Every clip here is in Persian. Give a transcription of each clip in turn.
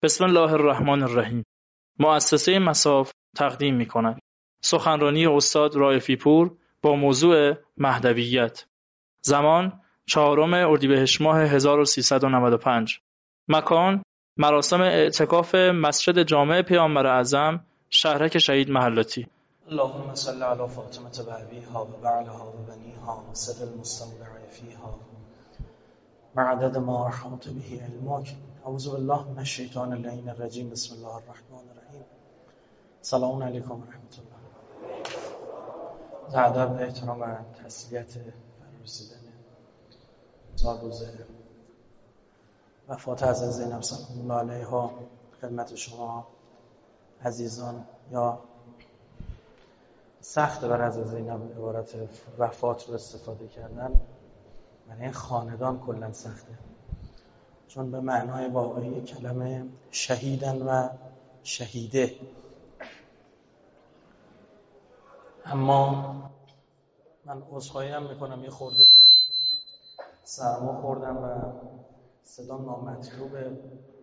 بسم الله الرحمن الرحیم. مؤسسه مصاف تقدیم می‌کند سخنرانی استاد رائفی پور با موضوع مهدویت. زمان 4 اردیبهشت ماه 1395. مکان مراسم اعتکاف مسجد جامع پیامبر اعظم شهرک شهید محلاتی. اللهم صل علی فاطمه و ابیها و بعلها و بنیها و سر المستودع فیها معدد ما احاط به علمک. اعوذ بالله من الشیطان اللعین الرجیم. بسم الله الرحمن الرحیم. سلام علیکم و رحمت الله. ادب، احترام، تسلیت رسیدن تا روز وفات حضرت زینب سلام الله علیها خدمت شما عزیزان. یا سخت بر حضرت زینب عبارت وفات رو استفاده کردن، برای خاندان کلا سخته، چون به معنای واقعی کلمه شهیدن و شهیده. اما من عذرخواهی هم میکنم، یه خورده سرما خوردم و صدام نامطلوبه.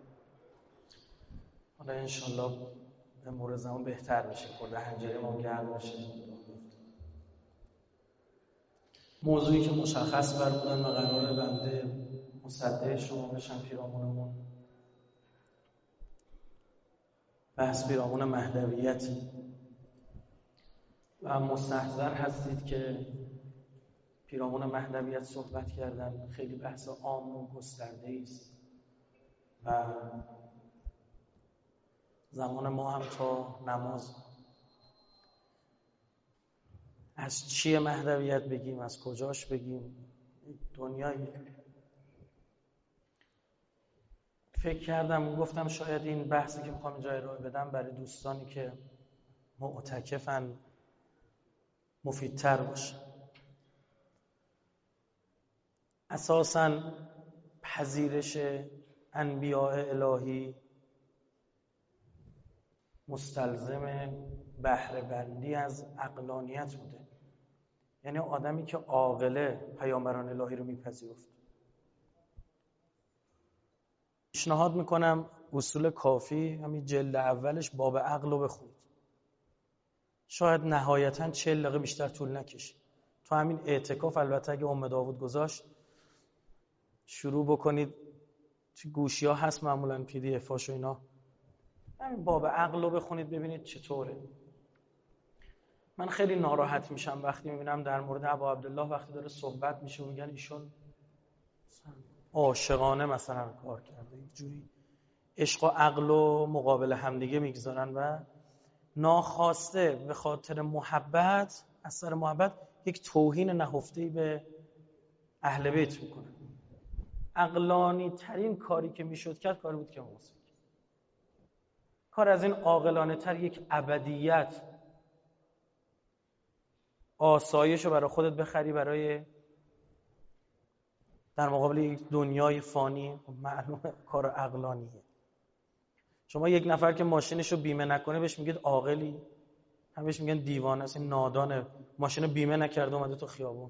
حالا انشالله به مرور زمان بهتر میشه، خورده حنجره ما گرم بشه. موضوعی که مشخص بر بودن و قرار بنده مصدق شما بشن پیرامونمون، بحث پیرامون مهدویت و مستحضر هستید که پیرامون مهدویت صحبت کردن خیلی بحث عام و گسترده است و زمان ما هم تا نماز از چیه مهدویت بگیم، از کجاش بگیم، دنیایی. فکر کردم گفتم شاید این بحثی که میخوام اینجا ارائه بدم برای دوستانی که معتکفن مفیدتر باشه. اساساً پذیرش انبیاء الهی مستلزم بهره بردی از عقلانیت بوده، یعنی آدمی که عاقله پیامبران الهی رو میپذیرفت. پیشنهاد میکنم اصول کافی همین جلد اولش باب عقل رو بخونید، شاید نهایتاً 40 دقیقه بیشتر طول نکشه. تو همین اعتکاف البته اگه ام داوود گذاشت شروع بکنید، تو گوشی ها هست معمولاً پی دی افاش و اینا، همین باب عقل رو بخونید ببینید چطوره. من خیلی ناراحت میشم وقتی میبینم در مورد ابا عبدالله وقتی داره صحبت میشه میگن ایشون عاشقانه مثلا کار کرده، یک جوری عشق و عقل و مقابل همدیگه میگذارن و ناخواسته به خاطر محبت، از سر محبت یک توهین نهفته‌ای به اهل بیت میکنن. عقلانی ترین کاری که میشد کرد کاری بود که موسی کار از این عاقلانه تر، یک ابدیت آسایشو برای خودت بخری برای در مقابل یک دنیای فانی، معلومه کار عقلانیه. شما یک نفر که ماشینشو بیمه نکنه بهش میگید عاقلی، هم بهش میگن دیوانه است، این نادانه، ماشینو بیمه نکرده اومده تو خیابون.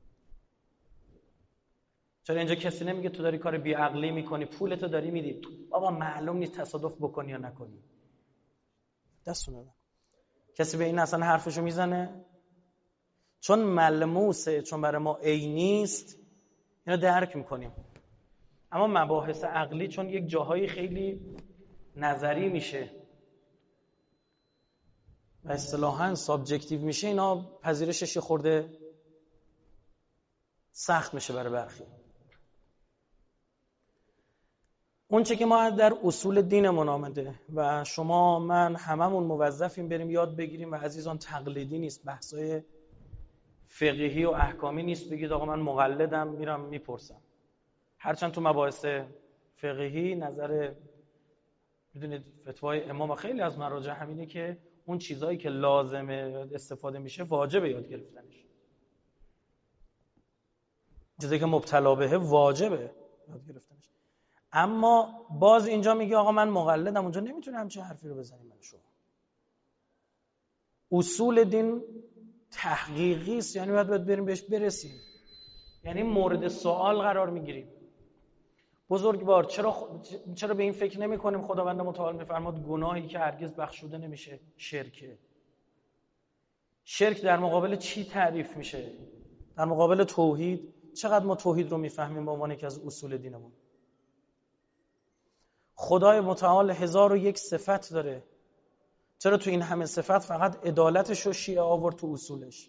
چرا اینجا کسی نمیگه تو داری کار بی عقلی میکنی، پولتو داری میدی، بابا معلوم نیست تصادف بکنی یا نکنی، دستونه بزن. کسی به این اصلا حرفشو میزنه؟ چون ملموسه، چون برای ما عینی است، اینو درک میکنیم. اما مباحث عقلی چون یک جاهایی خیلی نظری میشه و اصطلاحاً سابجکتیو میشه، اینا پذیرشش خورده سخت میشه برای برخی. اون چه که ما در اصول دینمون آمده و شما من هممون موظفیم بریم یاد بگیریم و عزیزان تقلیدی نیست، بحثای فقهی و احکامی نیست بگید آقا من مقلدم میرم میپرسم. هرچند تو مباحث فقهی نظر میدونید فتوای امام خیلی از مراجع همینه که اون چیزایی که لازمه استفاده میشه واجبه یاد گرفتنش، چیزایی که مبتلا بهه واجبه یاد گرفتنش. اما باز اینجا میگه آقا من مقلدم، اونجا نمیتونه همچین حرفی رو بزنیم. من شما اصول دین تحقیقی است، یعنی باید بریم بهش برسیم، یعنی مورد سوال قرار میگیریم. بزرگوار چرا به این فکر نمی کنیم خداوند متعال میفرماد گناهی که هرگز بخشوده نمیشه شرکه؟ شرک در مقابل چی تعریف میشه؟ در مقابل توحید. چقدر ما توحید رو میفهمیم به عنوان یکی از اصول دینمون؟ خدای متعال 1001 صفت داره، چرا تو این همه صفت فقط عدالتش رو شیعه آورد تو اصولش؟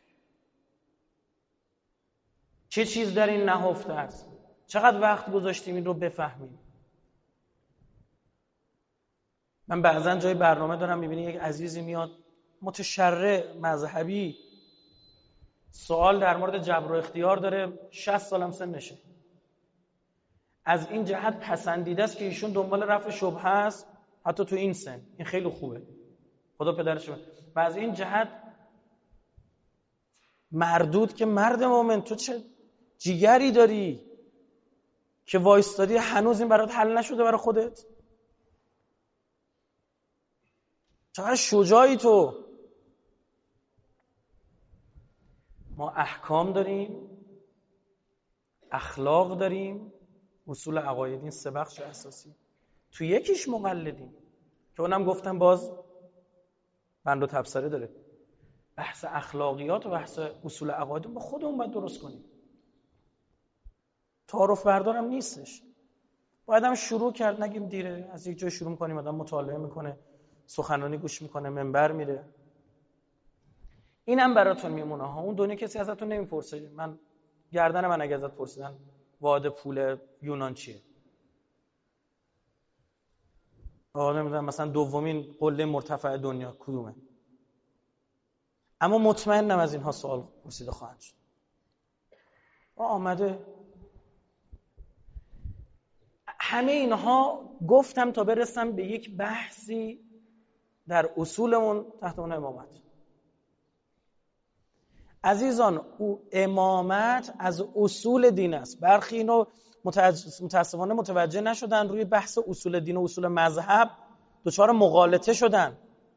چه چیز در این نهفته است؟ چقدر وقت گذاشتیم این رو بفهمیم؟ من بعضا جای برنامه دارم میبینی یک عزیزی میاد متشرع مذهبی سوال در مورد جبر و اختیار داره، 60 سالم سنشه. از این جهت پسندیده است که ایشون دنبال رفع شبهه است، حتی تو این سن. این خیلی خوبه، خدا پدرش بده. و از این جهت مردود که مرد مومن تو چه جیگری داری که وایستادی هنوز این برات حل نشده برای خودت؟ چقدر شجاعی تو. ما احکام داریم، اخلاق داریم، اصول عقاید، این 3 بخش اساسی. تو یکیش مقلدیم که اونم گفتم باز بند و تبصره داره. بحث اخلاقیات و بحث اصول عقاید با خودمون باید درست کنیم. تعارف بردارم نیستش. باید هم شروع کرد، نگیم دیره. از یک جای شروع می‌کنیم، آدم مطالعه میکنه، سخنرانی گوش میکنه، منبر میره. اینم براتون میمونه ها. اون دنیا کسی ازتون نمیپرسه. من گردن من اگه ازت پرسیدن واحد پول یونان چیه؟ نمیدونم مثلا دومین قله مرتفع دنیا کدومه؟ اما مطمئنم از اینها سوال پرسیده خواهند شد. آمده همه اینها گفتم تا برسم به یک بحثی در اصولمون تحت عنوان امامت. عزیزان، او امامت از اصول دین است. برخی اینو متاسفانه متوجه نشدن، روی بحث اصول دین و اصول مذهب دچار مغالطه شدن.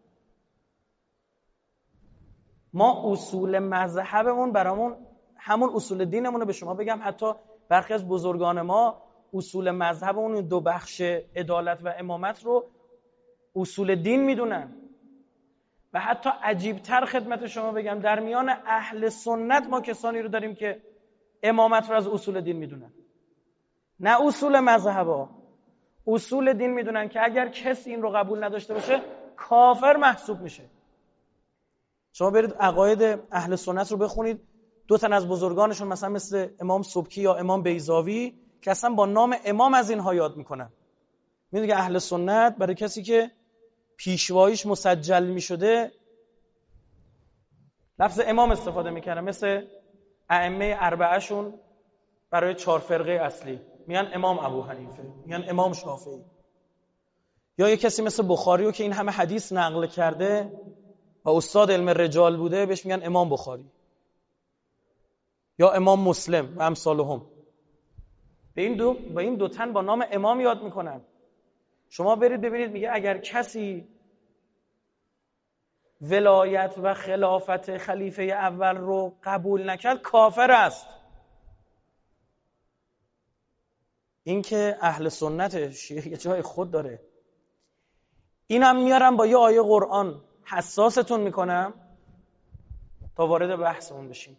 ما اصول مذهبمون برامون همون اصول دینمون رو به شما بگم، حتی برخی از بزرگان ما اصول مذهبمون 2 بخش عدالت و امامت رو اصول دین میدونن. و حتی عجیبتر خدمت شما بگم، در میان اهل سنت ما کسانی رو داریم که امامت رو از اصول دین میدونن. نه اصول مذهبا، اصول دین میدونن که اگر کسی این رو قبول نداشته باشه کافر محسوب میشه. شما برید عقاید اهل سنت رو بخونید، 2 تن از بزرگانشون مثلا مثل امام سبکی یا امام بیضاوی که اصلا با نام امام از اینها یاد میکنن. میدونید که اهل سنت برای کسی که پیشواییش مسجل میشده لفظ امام استفاده میکنن، مثل ائمه 4 شون برای 4 فرقه اصلی میگن امام ابو حنیفه، میگن امام شافعی. یا یه کسی مثل بخاری که این همه حدیث نقل کرده و استاد علم رجال بوده بهش میگن امام بخاری یا امام مسلم و امثالهم. به این دو تن با نام امام یاد میکنن. شما برید ببینید میگه اگر کسی ولایت و خلافت خلیفه اول رو قبول نکرد کافر است. این که اهل سنت شیعه یه جای خود داره. اینم میارم با یه آیه قرآن حساستون میکنم تا وارد بحثمون بشیم.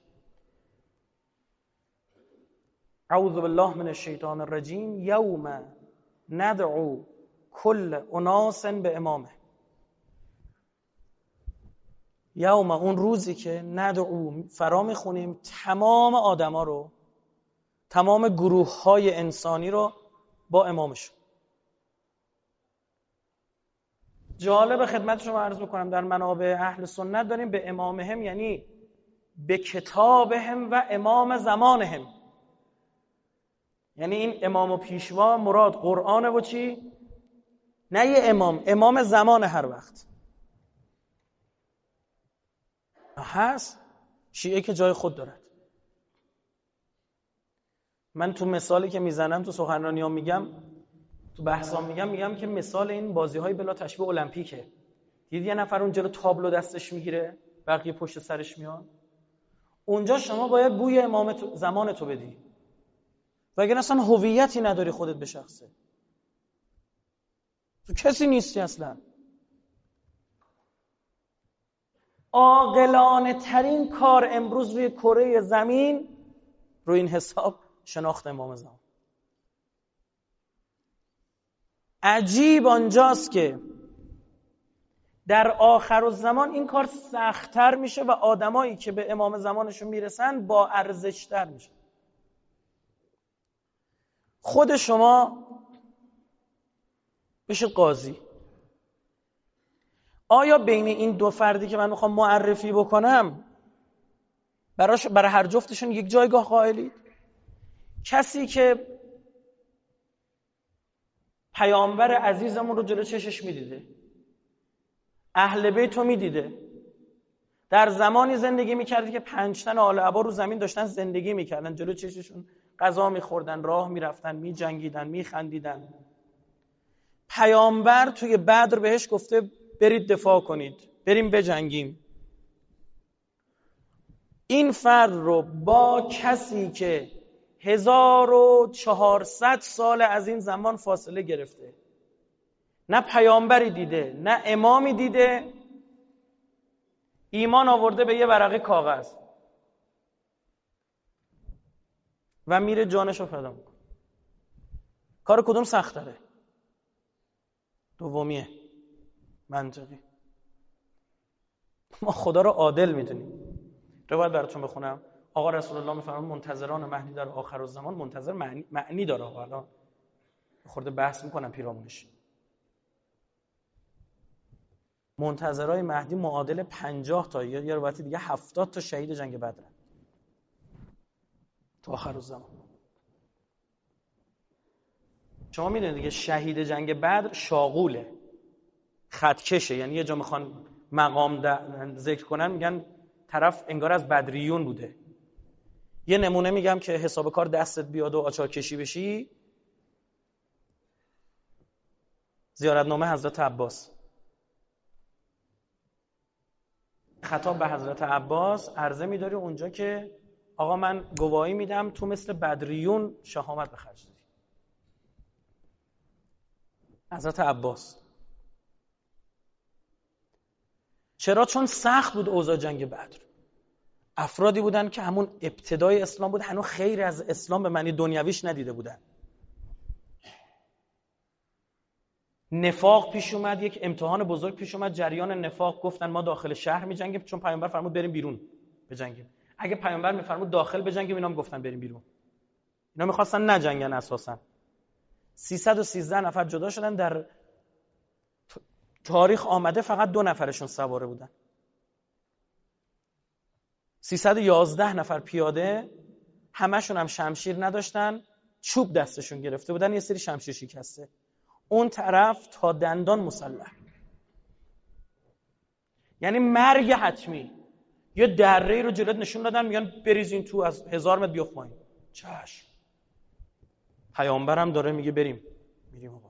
اعوذ بالله من الشیطان الرجیم. یوم ندعو کل اناس به امامه. یوم، اون روزی که ندعو، فرا میخونیم تمام آدما رو، تمام گروه های انسانی رو با امامشون. جالب خدمت شما عرض بکنم در منابع اهل سنت داریم به امامهم یعنی به کتابهم و امام زمانهم. یعنی این امام و پیشوا مراد قرآنه و چی؟ نه یه امام زمان هر وقت هست. شیعه که جای خود دارد. من تو مثالی که میزنم تو سخنرانیام میگم، تو بحثام میگم که مثال این بازی‌های بلا تشبیه المپیکه. دید یه نفر اون جلو تابلو دستش میگیره، بقیه پشت سرش میان. اونجا شما باید بوی امام زمان تو بدی. وگرنه اصلا هویتی نداری خودت به شخصه، تو کسی نیستی اصلا. عاقلانه ترین کار امروز روی کره زمین روی این حساب شناخت امام زمان. عجیب آنجاست که در آخرالزمان این کار سخت‌تر میشه و آدمایی که به امام زمانشون میرسن با ارزش‌تر میشه. خود شما بشید قاضی، آیا بین این دو فردی که من میخوام معرفی بکنم برای هر جفتشون یک جایگاه قائلید؟ کسی که پیامبر عزیزمون رو جلو چشش میدیده، اهل بیت رو میدیده، در زمانی زندگی میکردی که 5 تن آل عبا رو زمین داشتن زندگی میکردن، جلو چششون غذا میخوردن، راه میرفتن، میجنگیدن، میخندیدن. پیامبر توی بدر بهش گفته برید دفاع کنید، بریم بجنگیم. این فرد رو با کسی که 1400 سال از این زمان فاصله گرفته، نه پیامبری دیده نه امامی دیده، ایمان آورده به یه ورقه کاغذ و میره جانشو فدا میکنه. کار کدوم سخت‌تره؟ دومیه، منطقی. ما خدا رو عادل میدونیم. روایت براتون بخونم. آقا رسول الله میفرمایند منتظران مهدی در آخرالزمان، منتظر معنی داره. حالا خورده بحث میکنم پیرامونش. منتظرای مهدی معادل 50 تا یا روایت دیگه 70 تا شهید جنگ بدر تو آخرالزمان. شما میدونید دیگه شهید جنگ بدر شاغوله، خطکشه، یعنی یه جا میخوان مقام ذکر کنن میگن طرف انگار از بدریون بوده. یه نمونه میگم که حساب کار دستت بیاد و آچار کشی بشی. زیارتنامه حضرت عباس، خطاب به حضرت عباس، عرضه میداری اونجا که آقا من گواهی میدم تو مثل بدریون شهامت به خرج دادی. حضرت عباس. چرا؟ چون سخت بود اوضاع جنگ بدر. افرادی بودن که همون ابتدای اسلام بود، هنوز خیر از اسلام به معنی دنیویش ندیده بودن. نفاق پیش اومد، یک امتحان بزرگ پیش اومد، جریان نفاق. گفتن ما داخل شهر می‌جنگیم چون پیامبر فرمود بریم بیرون بجنگیم. اگه پیامبر می‌فرمود داخل بجنگیم اینا میگفتن بریم بیرون. اینا می‌خواستن نجنگن اساسا. 313 نفر جدا شدن. در تاریخ آمده فقط 2 نفرشون سواره بودن. 311 نفر پیاده، همشون هم شمشیر نداشتن، چوب دستشون گرفته بودن، یه سری شمشیر شکسته. اون طرف تا دندان مسلح، یعنی مرگ حتمی. یه دره‌ای رو جلوت نشون دادن میگن بریزین تو، از 1000 متر بیفت پایین. چشم. پیامبرم داره میگه بریم، میریم آقا.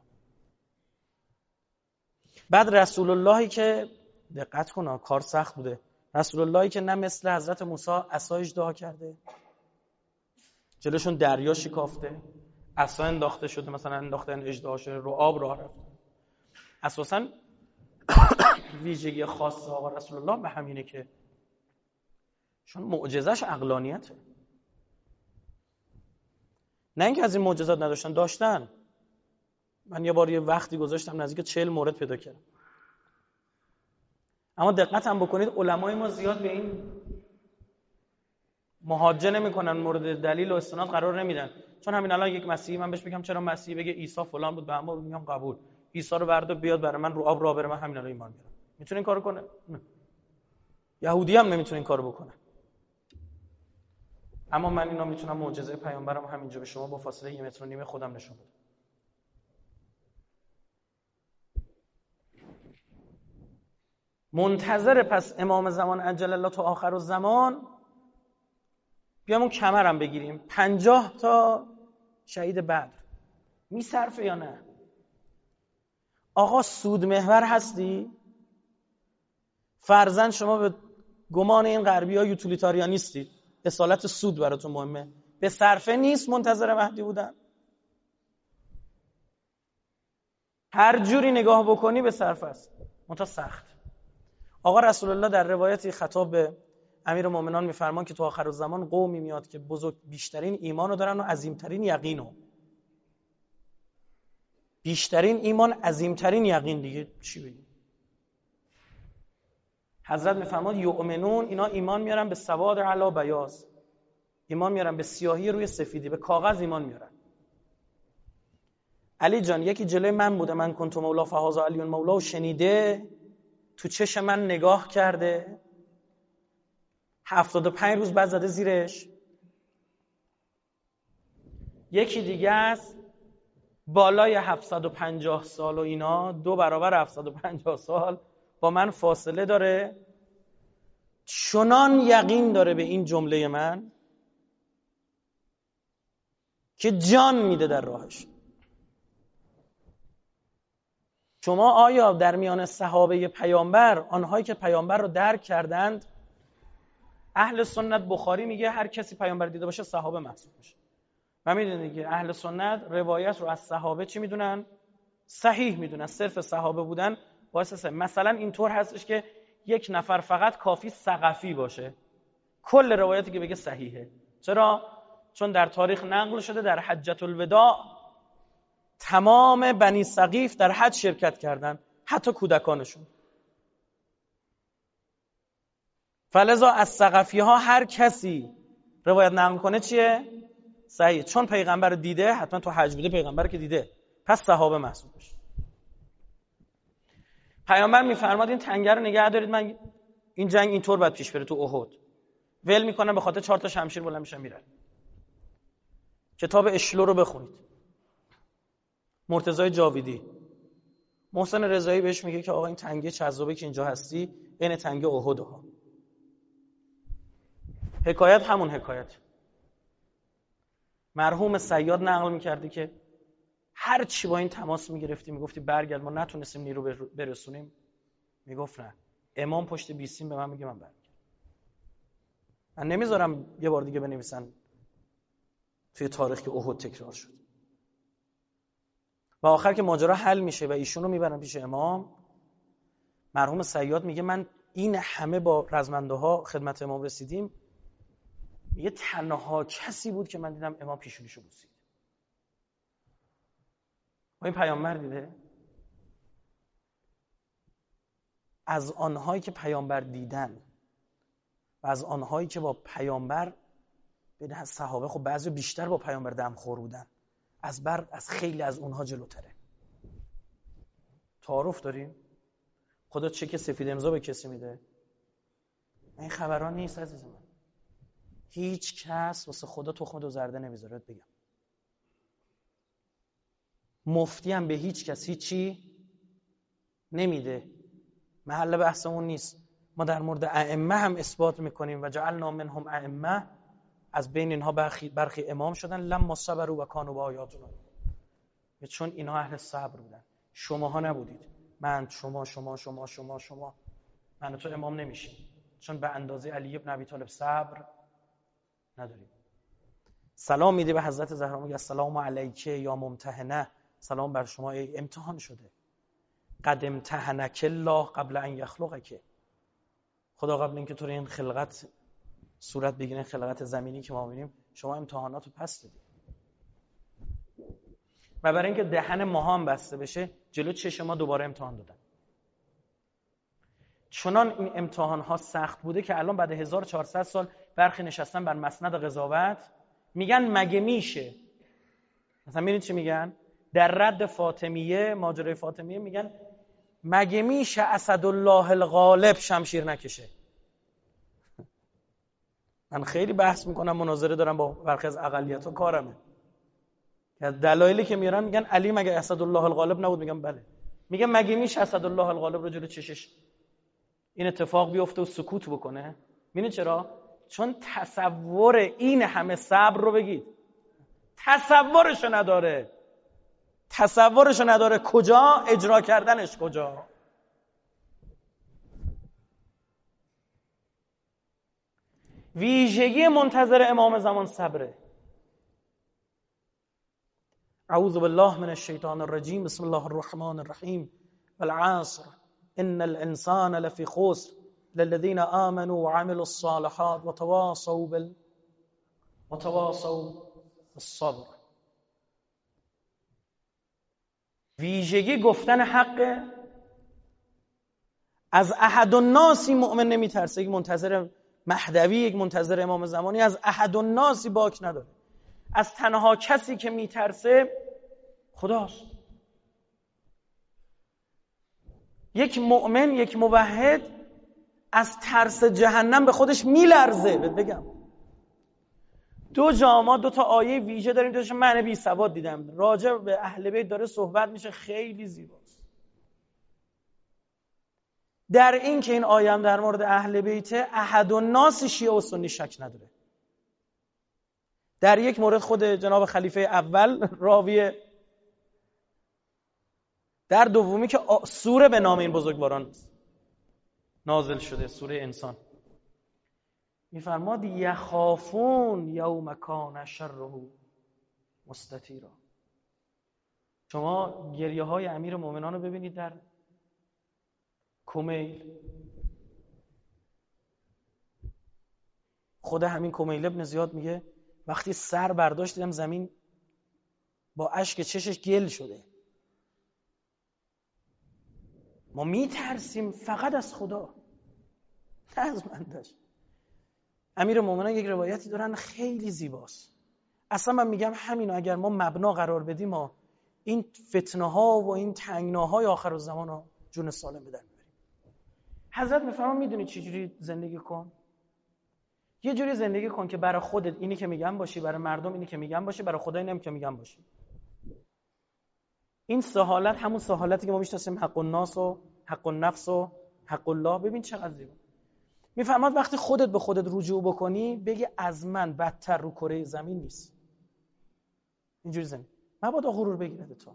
بعد رسول اللهی که دقت کن کار سخت بوده، رسول اللهی که نه مثل حضرت موسی عصایش دعا کرده، جلوشون دریا شکافته، عصا انداخته شده، مثلا انداختن اژدها شده، رو آب راه رفت. اساساً ویژگی خاص آقا رسول الله به همینه که چون معجزش عقلانیته. نه اینکه از این معجزات نداشتن، داشتن. من یه بار یه وقتی گذاشتم نزدیک 40 مورد پیدا کردم. اما دقت هم بکنید علمای ما زیاد به این محاجه نمی‌کنن، مورد دلیل و استناد قرار نمیدن. چون همین الان یک مسیحی من بهش بگم چرا مسیحی، بگه عیسی فلان بود، به هم میگم قبول. عیسی رو بردا بیاد برای من رو آب راه بره، من همین الان ایمان میارم. میتونه این کارو کنه؟ نه. یهودی هم نمیتونه این کارو بکنه. اما من اینا میتونم معجزه پیامبرم همینجا به شما با فاصله 1.5 متر خودم نشون بدم. منتظر پس امام زمان عجل الله تو آخرالزمان بیام اون کمرم بگیریم. 50 تا شهید بدر میصرفه یا نه؟ آقا سود محور هستی؟ فرضاً شما به گمان این غربی‌ها یوتیلیتاریانیستید، اصالت سود براتون مهمه. به صرفه نیست منتظر مهدی بودن. هر جوری نگاه بکنی به صرفه است، منتها سخت. آقا رسول الله در روایتی خطاب به امیرالمومنین میفرمان که تو آخر الزمان قومی میاد که بیشترین ایمانو دارن و عظیمترین یقینو. بیشترین ایمان، عظیمترین یقین، دیگه چی بگیم؟ حضرت میفرماد یؤمنون، اینا ایمان میارن به سواد علی بیاض، ایمان میارن به سیاهی روی سفیدی، به کاغذ ایمان میارن. علی جان یکی جلوی من بوده، من کنت مولا فهذا علی مولا، و شنیده، تو چشم من نگاه کرده، 75 روز بعد زده زیرش. یکی دیگه است بالای 750 سال و اینا، 2 برابر 750 سال با من فاصله داره، چنان یقین داره به این جمله من که جان میده در راهش. شما آیا در میان صحابه پیامبر، آنهایی که پیامبر رو درک کردند، اهل سنت بخاری میگه هر کسی پیامبر دیده باشه صحابه محسوب میشه. و میدونید که اهل سنت روایت رو از صحابه چی میدونن؟ صحیح میدونن. صرف صحابه بودن باعث مثلا اینطور هستش که یک نفر فقط کافی ثقفی باشه، کل روایتی که بگه صحیحه. چرا؟ چون در تاریخ نقل شده در حجة الوداع تمام بنی ثقیف در حج شرکت کردن، حتی کودکانشون. فلذا از ثقفی ها هر کسی روایت نقل کنه چیه؟ صحیح. چون پیغمبر دیده، حتما تو حج بوده، پیغمبر که دیده، پس صحابه محسوب بشه. پیامبر میفرماد این تنگه رو نگه دارید، من این جنگ اینطور باید پیش بره. تو احد ول میکنن، به خاطر 4 تا شمشیر بلند میشن میرن. کتاب اشلو رو بخونید، مرتضی جاویدی، محسن رضایی بهش میگه که آقا این تنگه چذابه که اینجا هستی این تنگه احد ها. حکایت همون حکایت. مرحوم صیاد نقل میکردی که هر چی با این تماس میگرفتی میگفتی برگرد، ما نتونستیم نیرو برسونیم، میگفت نه. امام پشت بیسیم به من میگه من برگرد. من نمیذارم یه بار دیگه بنویسن توی تاریخ که احد تکرار شد. و آخر که ماجرا حل میشه و ایشون رو میبرن پیش امام، مرحوم صیاد میگه من این همه با رزمنده ها خدمت امام رسیدیم، میگه تنها کسی بود که من دیدم امام پیشونیشو بوسید. و این پیامبر دیده. از آنهایی که پیامبر دیدن و از آنهایی که با پیامبر به صحابه، خب بعضی بیشتر با پیامبر دمخور بودن، از خیلی از اونها جلوتره. تعارف داریم؟ خدا چک سفید امضا به کسی میده؟ این خبران نیست عزیز من. هیچ کس واسه خدا تخم دو زرده نمیذاره. بگم مفتی هم به هیچ کس هیچی نمیده. محل بحثمون نیست. ما در مورد ائمه هم اثبات میکنیم و جعلنا منهم ائمه، از بین اینها برخی امام شدن، لما صبروا و کانوا بآیاتنا، چون اینها اهل صبر بودن. شماها نبودید. من، شما من و تو امام نمیشیم، چون به اندازه علی ابن ابی طالب صبر نداریم. سلام میده به حضرت زهرا، میگه السلام علیک یا ممتحنه، سلام بر شما ای امتحان شده. قد امتحنک الله قبل ان یخلقک، خدا قبل اینکه تو رو این خلقت صورت بگیره، خلقت زمینی که ما می‌بینیم، شما امتحانات رو پس دادید. و برای اینکه دهن ماها هم بسته بشه، جلو چشم ما دوباره امتحان دادن. چنان این امتحان ها سخت بوده که الان بعد 1400 سال برخی نشستن بر مسند قضاوت میگن مگه میشه، مثلا میرین چی میگن در رد فاطمیه، ماجرای فاطمیه، میگن مگه میشه اسدالله الغالب شمشیر نکشه. من خیلی بحث میکنم، مناظره دارم با برخی از اقلیت‌ها، کارمه. از دلایلی که میارن میگن علی مگه اسدالله الغالب نبود؟ میگم بله. میگه مگه میشه اسدالله الغالب رو جلو چشش این اتفاق بیفته و سکوت بکنه؟ میدونی چرا؟ چون تصور این همه صبر رو بگید، تصورشو نداره. کجا؟ اجرا کردنش کجا؟ ویژگی منتظر امام زمان صبره. اعوذ بالله من الشیطان الرجیم بسم الله الرحمن الرحیم والعصر ان الانسان لفی خسر للذین آمنوا وعملوا الصالحات وتواصوا بالصبر. ویژگی گفتن حق. از احد الناسی مؤمن نمیترسه. یک منتظر مهدوی، یک منتظر امام زمانی از احد الناسی باک نداره. از تنها کسی که میترسه خداست. یک مؤمن، یک موحد از ترس جهنم به خودش میلرزه. بگم دو تا آیه ویژه داریم. دوش من بی سواد دیدم راجع به اهل بیت داره صحبت میشه، خیلی زیباست. در این که این آیه هم در مورد اهل بیت احد الناس شیعه و سنی شک نداره. در یک مورد خود جناب خلیفه اول راویه، در دومی که سوره به نام این بزرگواران نازل شده، سوره انسان، میفرماد یخافون یوم کان شره مستطیرا. شما گریه های امیر مومنان رو ببینید در کمیل. خود همین کمیل ابن زیاد میگه وقتی سر برداشت دیدم زمین با اشک چشش گل شده. ما میترسیم فقط از خدا، نه از بندش. امیر مومنان یک روایتی دارن خیلی زیباست. اصلا من میگم همینو اگر ما مبنا قرار بدیم، ما این فتنه ها و این تنگناهای آخرالزمان ها جون سالم بدن میبریم. حضرت میفرمان میدونی چجوری زندگی کن؟ یه جوری زندگی کن که برای خودت اینی که میگم باشی، برای مردم اینی که میگم باشی، برای خدا اینی که میگم باشی. این سه حالت همون سه حالتی که ما میشناسیم، حق الناس و حق النفس و حق الله. ببین چقدر زیبا. میفهمد وقتی خودت به خودت رجوع بکنی بگی از من بدتر رو کره زمین نیست. اینجوری زمین مبادا غرور بگیرد تو.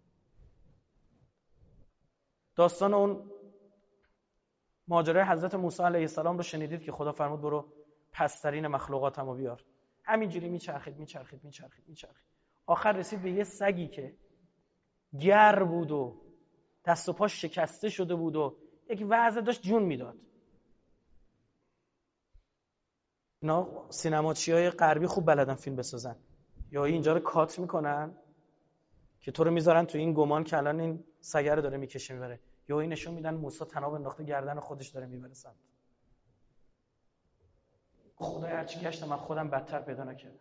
داستان اون ماجرای حضرت موسی علیه السلام رو شنیدید که خدا فرمود برو پسترین مخلوقاتمو بیار. همینجوری میچرخید. آخر رسید به یه سگی که گر بود و دست و پاش شکسته شده بود و یک وضع داشت جون میداد. اینا سینماچیای غربی خوب بلدن فیلم بسازن. یا اینجا رو کات میکنن که تو رو میذارن تو این گمان که الان این سگر رو داره میکشه میبره، یا این نشون میدن موسی تناب انداخته گردن خودش داره میبره سمت. خدای هرچی گشتم من خودم بدتر پیدا نکردم.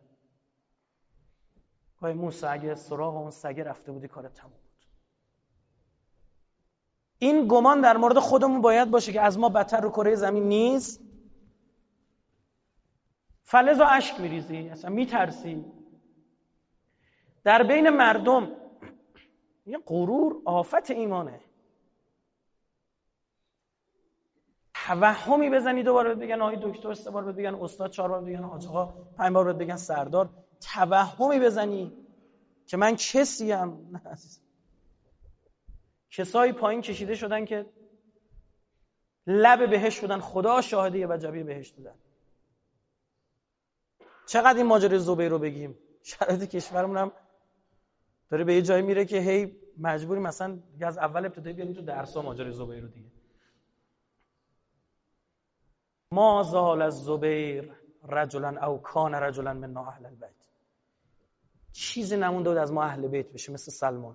وای موسی اگه سراغ اون سگه رفته بودی کارت تموم بود. این گمان در مورد خودمون باید باشه که از ما بدتر رو کره زمین نیست. فلذا اشک میریزی، اصلا میترسی. در بین مردم یه غرور آفت ایمانه. توهمی بزنی دوباره بگن آقای دکتر، سه بار بگن استاد، چهار بار بگن حاج آقا، پنج بار بگن سردار. توهمی بزنی که من کسیم. کسایی پایین کشیده شدن که لب بهشت بودن، خدا شاهده یه وجبی بهشت بودن. چقدر این ماجرای زبیر رو بگیم؟ شرایط کشورمون هم داره به یه جایی میره که هی مجبوری مثلا دیگه از اول ابتدایی بیاریم تو درس‌ها ماجرای زبیر رو دیگه. ما زال از زبیر رجلا او کان رجلا من اهل البیت. چیزی نمونده بود از ما اهل بیت بشه مثل سلمان.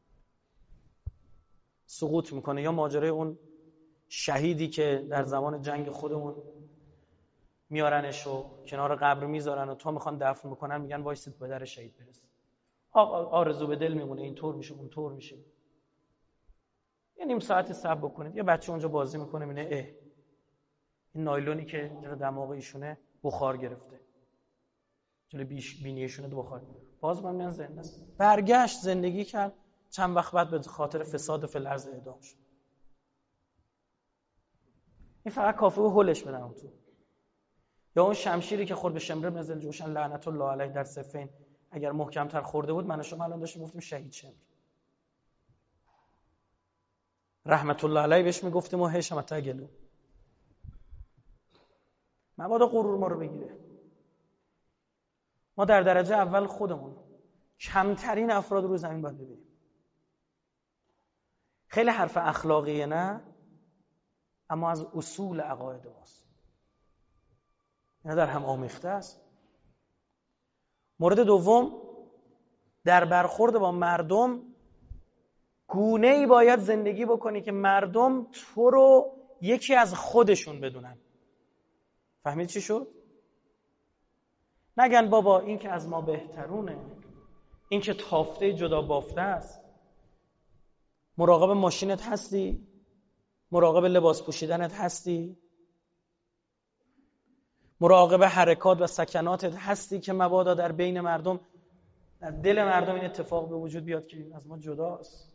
سقوط میکنه. یا ماجرای اون شهیدی که در زمان جنگ خودمون میارنش و کنار قبر میذارن و تو میخوان دفن بکنن، میگن وایسید به در شهید برس. آرزو به دل میمونه اینطور میشه اونطور میشه. یه نیم ساعت صبر بکنید. یه بچه اونجا بازی میکنه میبینه این نایلونی که جلو دماغ ایشونه بخار گرفته، جلو بینیشونه بخار، باز من میان زنده است. برگشت زندگی کرد، چند وقت بعد به خاطر فساد فی الارض اعدام شد. این فقط کافیه هولش بدن اون تو. یا اون شمشیری که خورد به شمر بن ذوالجوشن لعنت الله علیه در صفین، اگر محکم‌تر خورده بود من و شما الان داشتیم گفتیم شهید شمر. رحمت الله علیه بهش میگفتیم و هشم تگلو. مبادا غرور ما رو بگیره. ما در درجه اول خودمون کمترین افراد رو زمین باید ببینیم. خیلی حرف اخلاقیه نه، اما از اصول عقاید ماست، اینا در هم آمیخته است. مورد دوم، در برخورد با مردم گونه‌ای باید زندگی بکنی که مردم تو رو یکی از خودشون بدونن. فهمید چی شد؟ نگن بابا این که از ما بهترونه، این که تافته جدا بافته است. مراقب ماشینت هستی؟ مراقب لباس پوشیدنت هستی؟ مراقب حرکات و سکناتت هستی که مبادا در بین مردم، در دل مردم این اتفاق به وجود بیاد که از ما جداست؟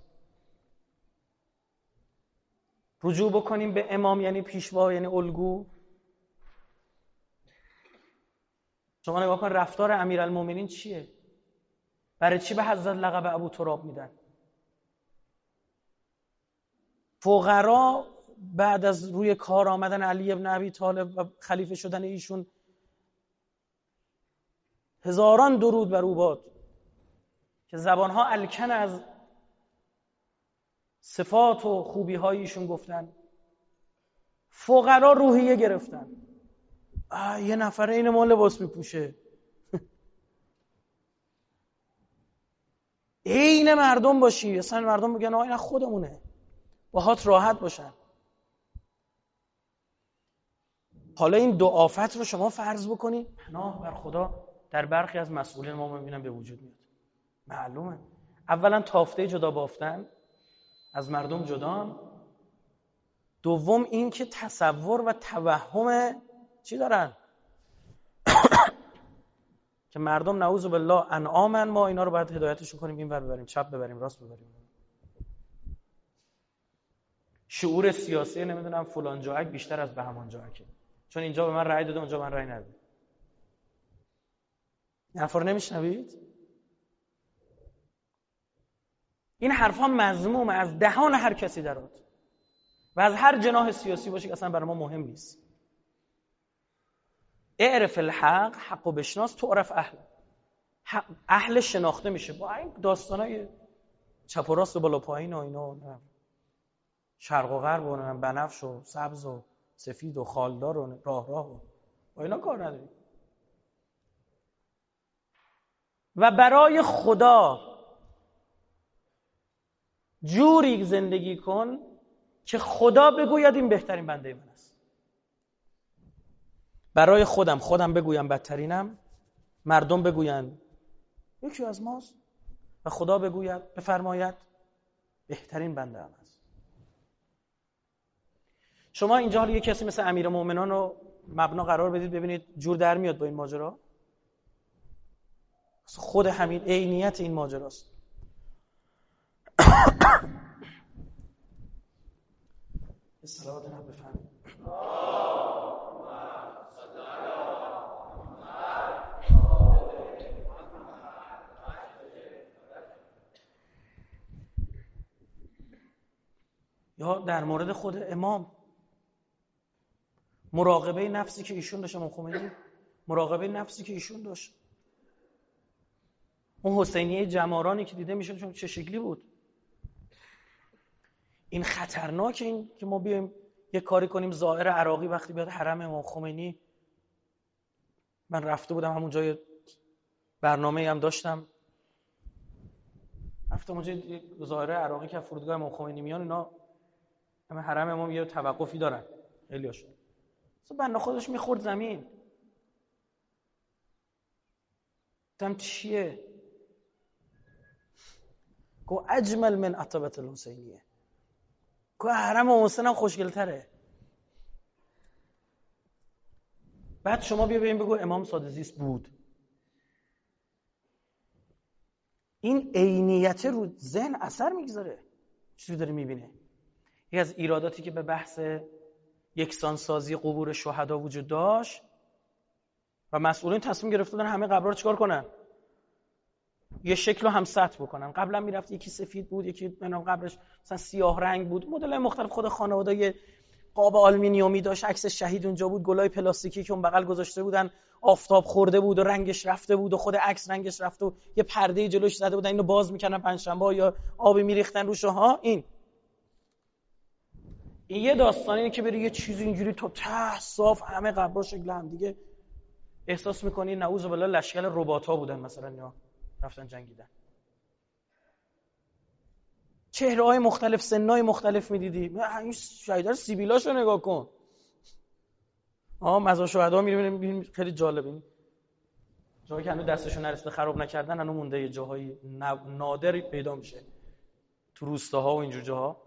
رجوع بکنیم به امام یعنی پیشوا، یعنی الگو. شما نگاه کن رفتار امیرالمومنین چیه؟ برای چی به حضرت لقب ابو تراب میدن؟ فقرا بعد از روی کار آمدن علی ابن ابی طالب و خلیفه شدن ایشون هزاران درود بر او باد که زبانها الکن از صفات و خوبی های ایشون گفتن. فقرا روحیه گرفتن، یه نفره این ما لباس میپوشه، عین مردم باشی، اصلا مردم میگن این خودمونه، باهات راحت باشن. حالا این دو آفت رو شما فرض بکنی، پناه بر خدا در برخی از مسئولین ما میبینم به وجود میاد. معلومه اولا تافته جدا بافتن، از مردم جدان. دوم این که تصور و توهم چی دارن؟ که مردم نعوذ بالله انعامن، ما اینا رو باید هدایتشون کنیم این ور ببریم، چپ ببریم، راست ببریم. شعور سیاسی نمیدونم فلان جاک بیشتر از بهمان جاکه، چون اینجا به من رأی داده اونجا من رأی نداده. این حرفا رو نمیشنوید؟ این حرفا مذموم از دهان هر کسی درات و از هر جناح سیاسی باشه که اصلا برای ما مهم نیست. اعرف الحق، حقو بشناس، تعرف اهل شناخته میشه. با این داستانای چپ و راست و بالا پایین و اینا، شرق و غرب و بنفش و سبز و سفید و خالدار و راه و با اینا کار نداریم. و برای خدا جوری زندگی کن که خدا بگوید این بهترین بنده من است. برای خودم بگویم بدترینم، مردم بگوین یکی از ماست و خدا بگوید بفرماید بهترین بنده من است. شما اینجا حالا یه کسی مثل امیرالمومنین رو مبنا قرار بدید ببینید جور در میاد با این ماجرا؟ خود همین عینیت این ماجراست. صلوات الله بفرمایید. یا در مورد خود امام، مراقبه نفسی که ایشون داشت، امام خمینی مراقبه نفسی که ایشون داشت. اون حسینیه جمارانی که دیده میشه چون چه شکلی بود. این خطرناکه این که ما بیایم یه کاری کنیم زائر عراقی وقتی بیاد حرم امام خمینی. من رفته بودم همون جای، برنامه‌ای هم داشتم، رفتم اونجا زائر عراقی که فرودگاه امام خمینی میان، اینا همه حرم امام یه توقفی دارن خیلی‌هاش. اصلا بنده خودش میخورد زمین. گفتم چیه؟ گفت اجمل من عتبة الحسینیه. گفت حرم حسین هم خوشگل‌تره. بعد شما بیا ببین بگو امام ساده‌زیست بود. این عینیت رو ذهن اثر میگذاره. چیزی داره میبینه. یکی از ایراداتی که به بحث یکسانسازی قبور شهدا وجود داشت و مسئولین تصمیم گرفته بودن همه قبرها رو چیکار کنن؟ یه شکل رو هم سطح بکنن. قبلا میرفت یکی سفید بود، یکی قبرش مثلا سیاه رنگ بود، مدل‌های مختلف. خود خانواده‌ی قاب آلومینیومی داشت، عکس شهید اونجا بود، گلای پلاستیکی که اون بغل گذاشته بودن آفتاب خورده بود و رنگش رفته بود و خود عکس رنگش رفته و یه پرده جلوش زده بودن، اینو باز میکنن پنجشنبه یا آبی میریختن روش ها. این یه داستان اینه که بری یه چیزی اینجوری تا ته صاف همه قبرا شکل هم دیگه، احساس میکنی نعوذ بالله لشکر ربات‌ها بودن مثلا یا رفتن جنگیدن. چهره‌های مختلف، سن‌های مختلف می‌دیدی. این شهیدا سیبیلاشو نگاه کن. مزار شهدا می‌بینیم خیلی جالبه. جایی که هنوز دستشون نرسیده خراب نکردن، هنوز مونده، یه جاهای نادر پیدا میشه تو روستاها و اینجور جاها.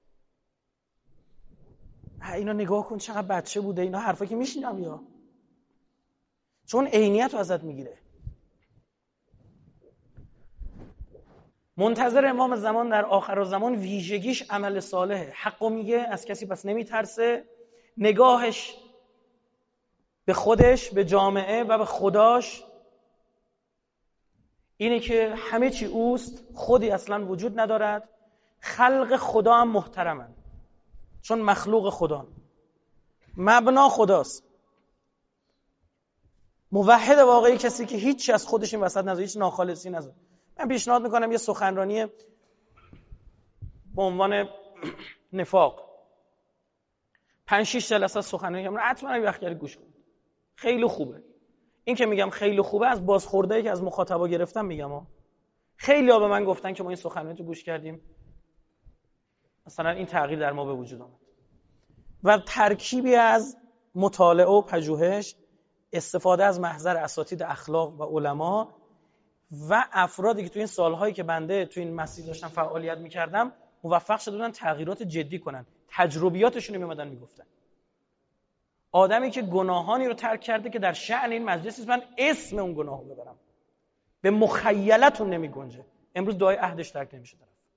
اینا نگاه کن چقدر بچه بوده. اینا حرفا که میشنم یا چون عینیت رو ازت میگیره. منتظر امام زمان در آخر زمان ویژگیش عمل صالحه. حقو میگه، از کسی پس نمیترسه، نگاهش به خودش، به جامعه و به خداش اینه که همه چی اوست، خودی اصلا وجود ندارد، خلق خدا هم محترمن چون مخلوق خدا، مبنا خداست. موحد واقعی کسی که هیچ از خودش این وسط نذاره، هیچ ناخالصی نذاره. من پیشنهاد میکنم یه سخنرانی به عنوان نفاق 5-6 جلسه سخنرانی کنم، حتما یه وقت گری گوش کنید. خیلی خوبه. این که میگم خیلی خوبه از بازخوردایی که از مخاطبا گرفتم میگم. خیلی‌ها به من گفتن که ما این سخنرانی رو گوش کردیم، مثلا این تغییر در ما به وجود آمد. و ترکیبی از مطالعه و پژوهش، استفاده از محضر اساتید اخلاق و علما و افرادی که تو این سالهایی که بنده تو این مسیر داشتم فعالیت میکردم موفق شده بودن تغییرات جدی کنن. تجربیاتشون رو میومدن میگفتن. آدمی که گناهانی رو ترک کرده که در شأن این مجلس نیست، من اسم اون گناه رو ببرم، به مخیلتون نمیگنجه. امروز دعای عهدش ترک نمیشه.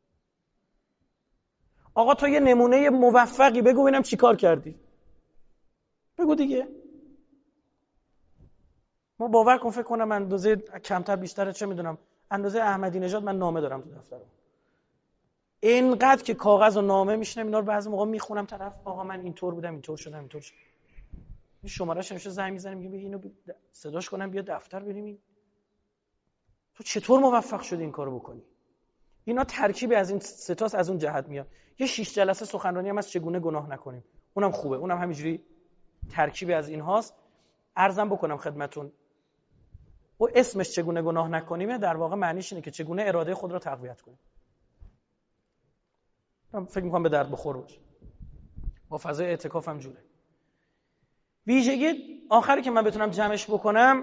آقا تو یه نمونه موفقی بگو ببینم چیکار کردی. بگو دیگه. ما باور کن فکر کنم اندازه کمتر بیشتر چه میدونم اندازه احمدی نژاد من نامه دارم تو دفترم. اینقدر که کاغذ و نامه میشنم اینا رو بعضی موقع میخونم طرف آقا من اینطور بودم، اینطور شدم، اینطور شدم. این شمارهش همیشه زنگ میزنم میگم اینو صداش کنم بیا دفتر بریم. تو چطور موفق شدی این کارو بکنی؟ اینا ترکیبی از این سه تاست، از اون جهت میاد. یه 6 جلسه سخنرانی هم از چگونه گناه نکنیم، اونم خوبه، اونم همینجوری ترکیبی از این هاست. عرضم بکنم خدمتون و اسمش چگونه گناه نکنیم در واقع معنیش اینه که چگونه اراده خود رو تقویت کنیم. من فکر می‌کنم به درد بخور باشه. با فضای اعتکاف هم جوره. ویژگی آخری که من بتونم جمعش بکنم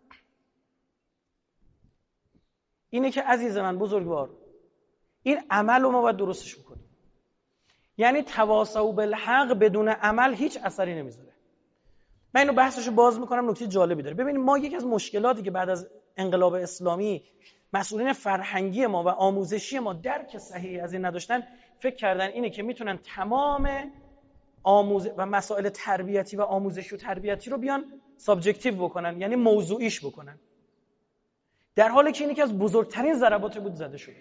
اینه که عزیز من بزرگوار، این عمل رو ما باید درستش بکنیم. یعنی تواصوا بالحق بدون عمل هیچ اثری نمیذاره. من اینو بحثشو باز میکنم، نکته جالبی داره. ببینید ما یکی از مشکلاتی که بعد از انقلاب اسلامی مسئولین فرهنگی ما و آموزشی ما درک صحیحی از این نداشتن، فکر کردن اینه که میتونن تمام و مسائل تربیتی و آموزشی و تربیتی رو بیان سابجکتیو بکنن، یعنی موضوعیش بکنن، در حالی که این یکی از بزرگترین ضربات بود زده شده.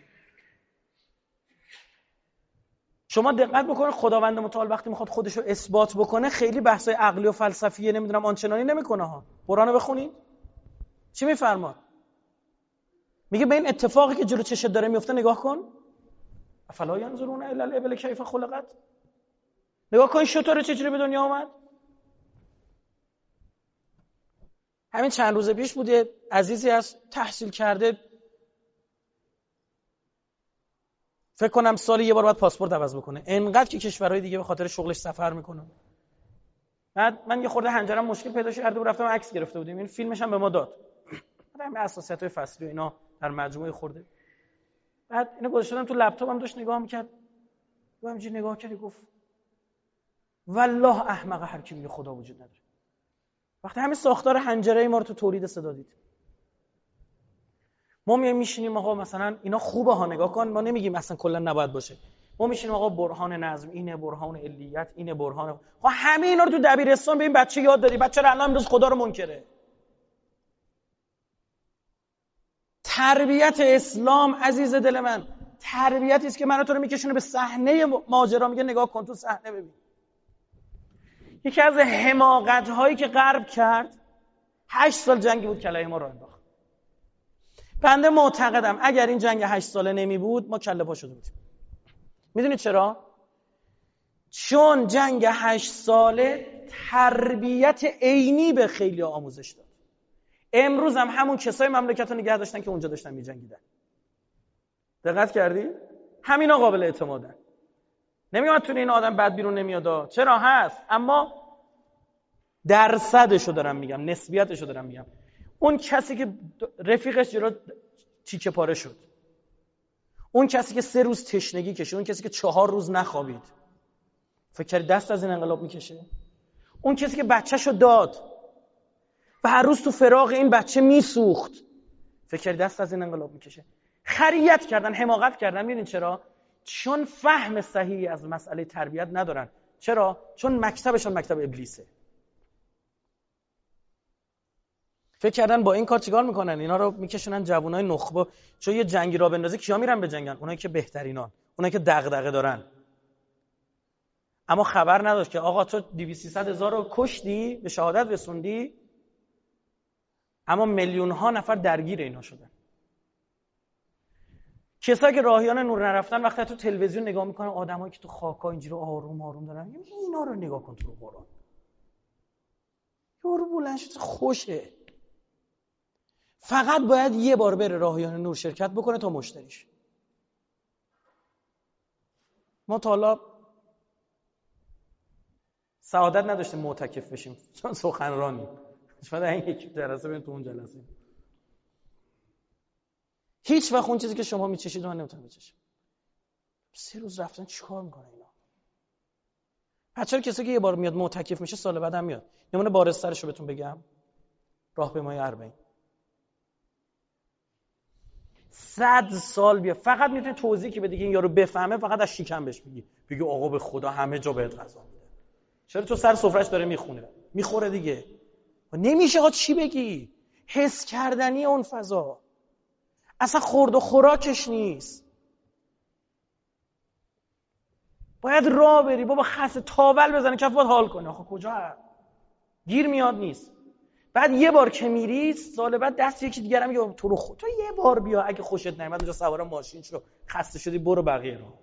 شما دقت بکنید خداوند متعال وقتی میخواد خودش رو اثبات بکنه خیلی بحثای عقلی و فلسفیه نمیدونم آنچنانی نمیکنه ها. قرآن رو بخونید چی میفرماد؟ میگه به این اتفاقی که جلو چشت داره میفته نگاه کن. افلا ینظرون الی الابل کیف خلقت. نگاه کن شتر چجوری به دنیا اومد. همین چند روز پیش بوده عزیزی از تحصیل کرده، فکر کنم سالی یه بار باید پاسپورت عوض بکنه، انقدر که کشورهای دیگه به خاطر شغلش سفر میکنه. بعد من یه خورده حنجرم مشکل پیدا کرده بود، رفتم عکس گرفته بودیم، این فیلمش هم به ما داد. بعد اساسیات‌های فصلی و اینا در مجموعه خورده. بعد اینو گذاشتم تو لپتاپم، داشت نگاه میکرد، و همینجوری نگاه کرد گفت والله احمق هر کی میگه خدا وجود نداره. وقتی همین ساختار حنجره ما رو تو تولید صدا دید. ما میشینیم آقا مثلا اینا خوبه ها نگاه کن، ما نمیگیم اصلا کلا نباید باشه. ما میشینیم آقا برهان نظم اینه، برهان علیت اینه، برهان خب همه اینا رو تو دبیرستان به این بچه یاد دادی. بچه الان امروز خدا رو منکره. تربیت اسلام عزیز دل من تربیتی است که منو تو رو میکشونه به صحنه ماجرا، میگه نگاه کن تو صحنه ببین. یکی از حماقت‌هایی که غرب کرد 8 سال جنگی بود کلای ما راه انداخت. بنده معتقدم اگر این جنگ 8 ساله نمی بود ما کله پا شده بودیم. میدونید چرا؟ چون جنگ 8 ساله تربیت عینی به خیلی آموزش داد. امروز هم همون کسای مملکت رو نگه داشتن که اونجا داشتن می‌جنگیدن. دقت کردی؟ همینا قابل اعتمادن. نمیگم تو این آدم بد بیرون نمیاد، چرا هست، اما درصدشو دارم میگم، نسبیتشو دارم میگم. اون کسی که رفیقش جلو تیکه پاره شد، اون کسی که 3 روز تشنگی کشید، اون کسی که 4 روز نخوابید، فکر کردی دست از این انقلاب میکشه؟ اون کسی که بچه‌شو داد و هر روز تو فراق این بچه میسوخت، فکر کردی دست از این انقلاب میکشه؟ خریت کردن، حماقت کردن. میدونید چرا؟ چون فهم صحیحی از مسئله تربیت ندارن. چرا؟ چون مکتبشون مکتب ابلیسه. فکر کردن با این کار چیکار میکنن؟ اینا رو میکشونن جوانای نخبه. چون یه جنگی را بندازی کیا میرن به جنگن؟ اونایی که بهترینان، اونایی که دغدغه دارن. اما خبر نداشت که آقا تو 200-300 هزار رو کشتی، به شهادت رسوندی، اما میلیون ها نفر درگیر اینا شدن. کسایی که راهیان نور نرفتن وقتی تو تلویزیون نگاه میکنن آدمایی که تو خاکا اینجوری آروم آروم دارن، اینا رو نگاه کن تو قرآن. یارو بلند شد خوشه. فقط باید یه بار بره راهیان نور شرکت بکنه تا مشتریش. ما تا حالا سعادت نداشتیم معتکف بشیم چون سخنرانی. شما در این یک جلسه بریم تو اون جلسه. هیچ وقت اون چیزی که شما میچشید من نمیتونم بچشم. 3 روز رفتن چیکار میکنه اینا؟ بچه‌ها کسی که یه بار میاد معتکف میشه سال بعدم میاد. نمونه بارسترشو بهتون بگم. راهپیمای اربعین 100 سال بیا، فقط میتونی توضیحی که بدی این یارو بفهمه، فقط از شیکم بهش بگی آقا به خدا همه جا بهت غذا میده. چرا تو سر سفرهش داره میخوره دیگه. نمیشه آقا چی بگی؟ حس کردنی اون فضا اصلا خورد و خوراکش نیست. باید راه بری بابا، خسته تاول بزنه کف باید حال کنه. آخه کجا گیر میاد نیست. بعد یه بار که میری سال بعد دست یکی دیگه هم میگه تو رو خود تو یه بار بیا، اگه خوشت نمیاد اونجا سوار ماشین شو، خسته شدی برو بقیه رو.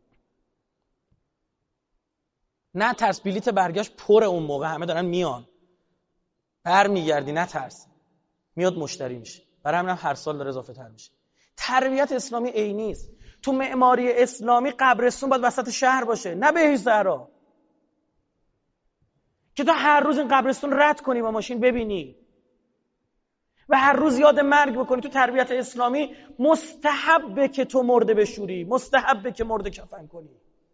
نه ترس، بلیت برگشت پر اون موقع همه دارن میان، برمیگردی نه ترس، میاد مشتری میشه. برای همین هر سال داره اضافه تر میشه. تربیت اسلامی عینی است. تو معماری اسلامی قبرستون باید وسط شهر باشه، نه بهش صحرا، که تو هر روز این قبرستون رد کنی با ماشین ببینی و هر روز یاد مرگ بکنی. تو تربیت اسلامی مستحبه که تو مرده بشوری، مستحبه که مرده کفن کنی.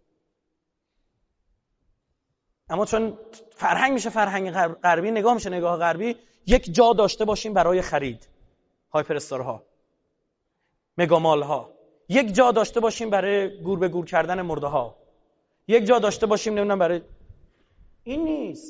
اما چون فرهنگ میشه فرهنگ غربی، نگاه میشه نگاه غربی، یک جا داشته باشیم برای خرید، هایپر استارها، مگامال ها، یک جا داشته باشیم برای گور به گور کردن مرده ها، یک جا داشته باشیم نمیدونم برای این نیست.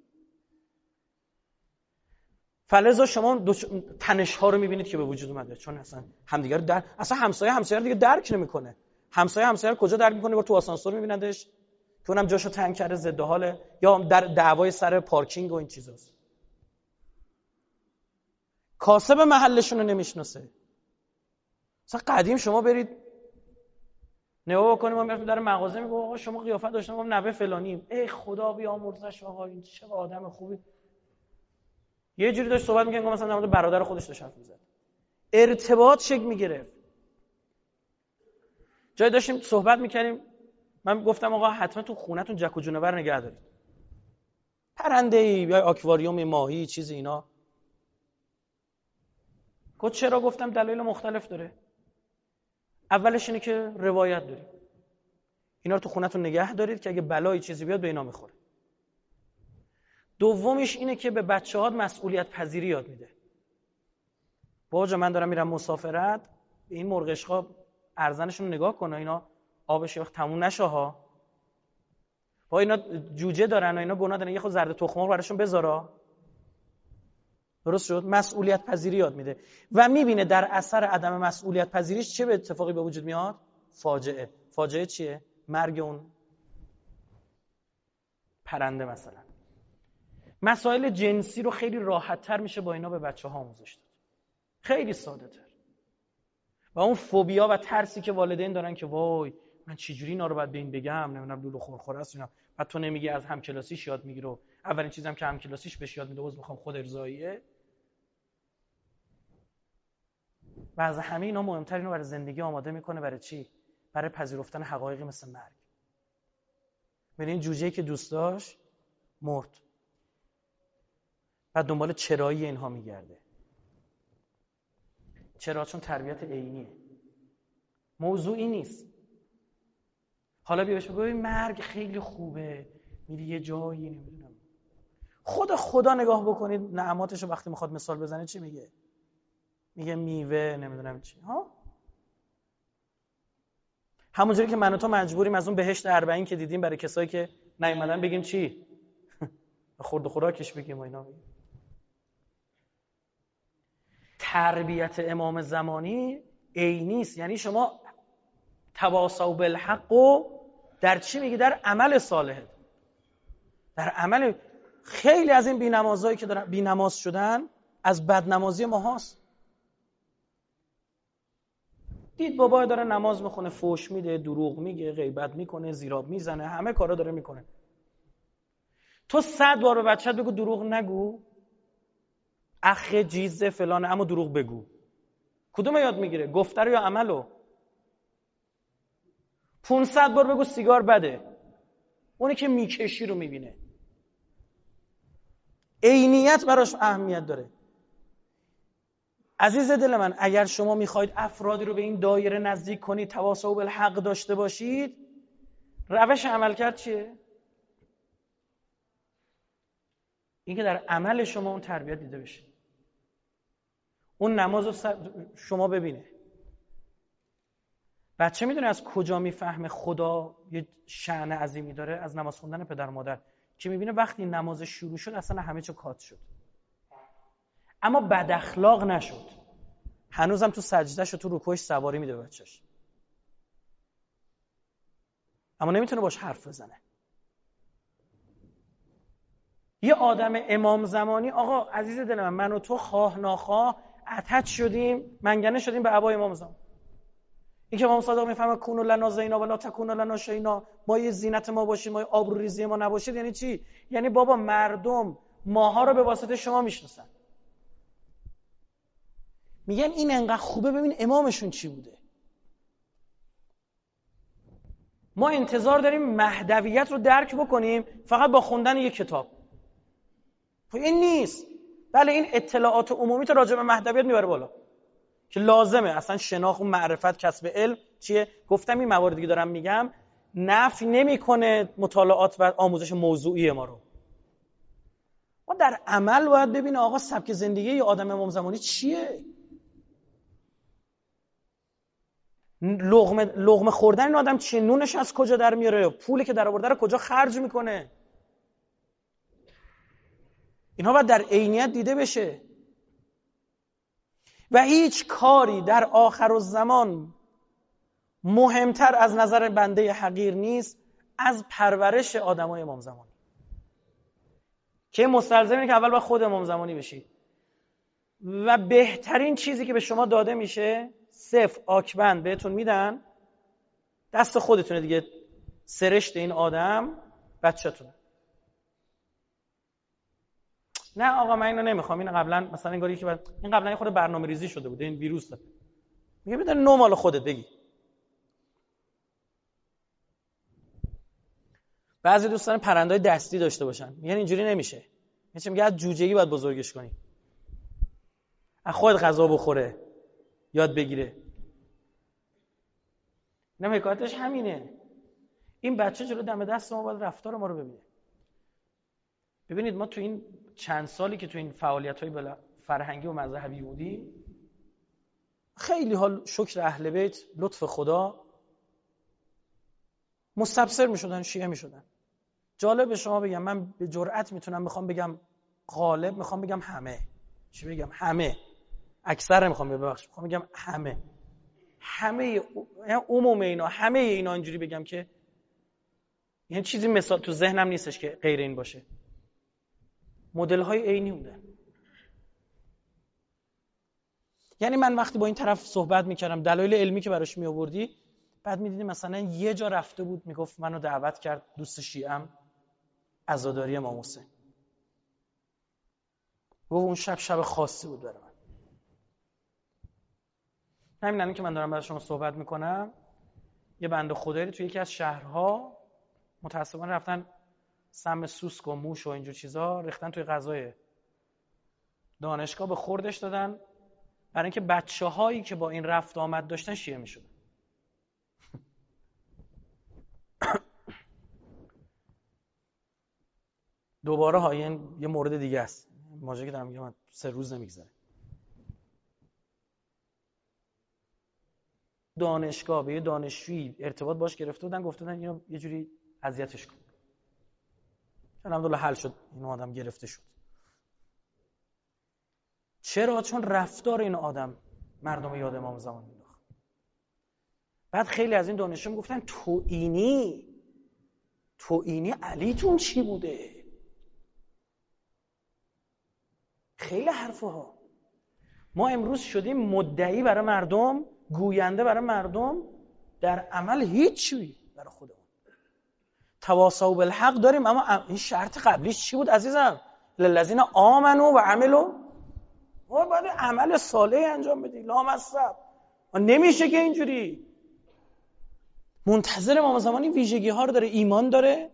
فلزا شما تنش ها رو میبینید که به وجود اومده، چون اصلا همدیگه رو اصلا همسایه دیگه درک نمیکنه. همسایه رو کجا درک میکنه؟ تو آسانسور میبیندش که اونم جاشو تنگ کرده ضد حاله، یا در دعوای سر پارکینگ و این چیزاست. کاسب محلشون رو نمیشناسه. مثلا قدیم شما برید نگاه بکنید، ما میرفتیم در مغازه میگم آقا شما قیافت داشتم، ما نوه فلانیم. ای خدا بیامرزش آقا این چه آدم خوبی. یه جوری داشت صحبت می‌کرد مثلا در مورد برادر خودش داشت حرف می‌زد. ارتباط شکل می‌گرفت. جای داشتیم صحبت می‌کردیم، من گفتم آقا حتما تو خونه‌تون جک و جونور نگه دارید. پرنده‌ای یا آکواریوم ماهی چیزی اینا. گفت چرا؟ گفتم دلایل مختلف داره. اولش اینه که روایت داریم. اینا رو تو خونه‌تون نگه دارید که اگه بلایی چیزی بیاد به اینا می‌خوره. دومیش اینه که به بچه‌ها مسئولیت پذیری یاد میده. باجا من دارم میرم مسافرت، این مرغش‌ها ارزنشون رو نگاه کن، اینا آبش وقت تموم نشه ها. با اینا جوجه دارن و اینا گناه دارن، یه خود زرد تخم‌مرغ براشون بذارا. درست شد؟ مسئولیت پذیری یاد میده و میبینه در اثر عدم مسئولیت پذیریش چه اتفاقی به وجود میاد؟ فاجعه چیه؟ مرگ اون پرنده مثلا. مسائل جنسی رو خیلی راحت‌تر میشه با اینا به بچه‌ها آموزش داد. خیلی ساده‌تر. و اون فوبیا و ترسی که والدین دارن که وای من چجوری اینا رو باید به این بگم، نمیدونم لولو خورخوره است اینا، بعد تو نمیگی از همکلاسیش یاد میگیره و اولین چیزم که همکلاسیش بهش یاد میده باز میخوام خود ارضاییه. و از همه اینا مهمتر اینو برای زندگی آماده میکنه. برای چی؟ برای پذیرفتن حقایقی مثل مرگ. ببین جوجه‌ای که دوست داشت مرد، بعد دنبال چرایی اینها میگرده. چرا؟ چون تربیت عینیه، موضوعی نیست. حالا بیا بهش بگو مرگ خیلی خوبه، میری یه جایی نمیدونم. خدا نگاه بکنید نعماتشو وقتی میخواد مثال بزنه چی میگه؟ میگه میوه نمیدونم چی ها. همونجوری که من و تو مجبوریم از اون بهشت 40 که دیدیم برای کسایی که نیومدن بگیم چی؟ خورد و خوراکش بگیم و اینا. تربیت امام زمانی عینی است. یعنی شما تواصوا بالحق و در چی میگی؟ در عمل صالح، در عمل. خیلی از این بی‌نمازایی که دارن بی‌نماز شدن از بدنمازی ماهاست. دید بابا داره نماز میخونه، فحش میده، دروغ میگه، غیبت میکنه، زیراب میزنه، همه کارا داره میکنه. تو 100 بار به بچه‌ت بگو دروغ نگو، اخ جیزه فلانه، اما دروغ بگو. کدوم یاد میگیره؟ گفته رو یا عملو؟ 500 بار بگو سیگار بده، اونی که میکشی رو میبینه. عینیت براش اهمیت داره. عزیز دل من، اگر شما میخواید افرادی رو به این دایره نزدیک کنید، تواصوا بالحق داشته باشید، روش عملکرد چیه؟ این که در عمل شما اون تربیت دیده بشه. اون نماز رو شما ببینه. بچه میدونه از کجا میفهمه خدا یه شأن عظیمی داره؟ از نماز خوندن پدر مادر که میبینه وقتی نماز شروع شد اصلا همه چی کات شد، اما بد اخلاق نشد، هنوزم تو سجدهش و تو رکوعش سواری میده بچهش، اما نمیتونه باش حرف بزنه. یه آدم امام زمانی، آقا عزیز دل من و تو خواه ناخواه اتچ شدیم، منگنه شدیم به ابای امام زمان. این که امام صادق میفهمه کونوا لنا زینا ولا تکونوا لنا شینا، ما یه زینت ما باشید، ما آبروریزی ما نباشید. یعنی چی؟ یعنی بابا مردم ماها رو به واسطه شما میشناسن. میگن این انقدر خوبه، ببین امامشون چی بوده. ما انتظار داریم مهدویت رو درک بکنیم فقط با خوندن یک کتاب. این نیست. بله این اطلاعات عمومی تو راجع به مهدویت میبره بالا که لازمه، اصلا شناخت و معرفت، کسب علم چیه. گفتم این مواردی که دارم میگم نفی نمیکنه مطالعات و آموزش موضوعی ما رو. ما در عمل باید ببینه آقا سبک زندگی یه آدم امام زمانی چیه. لقمه خوردن این آدم چیه؟ نونش از کجا در میاره؟ پولی که در آورده رو کجا خرج میکنه؟ اینها باید در عینیت دیده بشه. و هیچ کاری در آخرالزمان مهمتر از نظر بنده حقیر نیست از پرورش آدمای امام زمانی، که مستلزم اینه که اول باید خود امام زمانی بشی. و بهترین چیزی که به شما داده میشه، صفر آکبند بهتون میدن، دست خودتونه دیگه، سرشت این آدم بچه‌تونه. نه آقا من اینو نمیخوام، این قبلا مثلا انگاری که این قبلا یه خورده برنامه‌ریزی شده بوده، این ویروس داره. میگه بده نو مال خودت بگی. بعضی دوستان پرنده‌های دستی داشته باشن، میگن اینجوری نمیشه. میگه از جوجه‌ای باید بزرگش کنی، از خود غذا بخوره، یاد بگیره. نه حکایتش همینه. این بچه جلو دم دست ما باید رفتار ما رو ببینه. ببینید ما تو این چند سالی که تو این فعالیت‌های فرهنگی و مذهبی بودیم، خیلی حال شکر اهل بیت، لطف خدا، مستبصر میشدن، شیعه میشدن. جالب به شما بگم، من به جرئت میخوام بگم غالب، میخوام بگم همه. چی بگم؟ همه. اکثر میخوام بگم همه عموم اینا، همه اینا اینجوری بگم که یعنی چیزی مثال تو ذهنم نیستش که غیر این باشه. مدل‌های عینی بودن. یعنی من وقتی با این طرف صحبت میکردم دلایل علمی که براش میآوردی، بعد میدیدی مثلا یه جا رفته بود میگفت منو دعوت کرد دوست شیعه‌ام عزاداری امام حسین. گفت اون شب خاصی بود برای من. همین که من دارم برای شما صحبت میکنم، یه بنده خدایی توی یکی از شهرها متاسفانه رفتن سم سوسک و موش و اینجور چیزا ریختن توی غذای دانشگاه، به خوردش دادن، برای اینکه بچه‌هایی که با این رفت آمد داشتن شیعه میشدن. دوباره ها یه مورد دیگه است، ماجرا که دارم میگم 3 روز نمیگذره. دانشگاه به یه دانشجویی ارتباط باش گرفته بودن، گفته بودن اینو یه جوری اذیتش کن. الحمدلله حل شد، این آدم گرفته شد. چرا؟ چون رفتار این آدم مردم یاد امام زمان مینداخت. بعد خیلی از این دانشجوها میگفتن تو اینی علیتون چی بوده؟ خیلی حرفها. ما امروز شدیم مدعی برای مردم، گوینده برای مردم، در عمل هیچی برای خودمون. تواصوا بالحق داریم، اما این شرط قبلیش چی بود عزیزم؟ للذین آمنوا و عملوا. ما باید عمل صالح انجام بدیم. لامصب نمیشه که اینجوری. منتظر امام زمانی ویژگی ها رو داره، ایمان داره،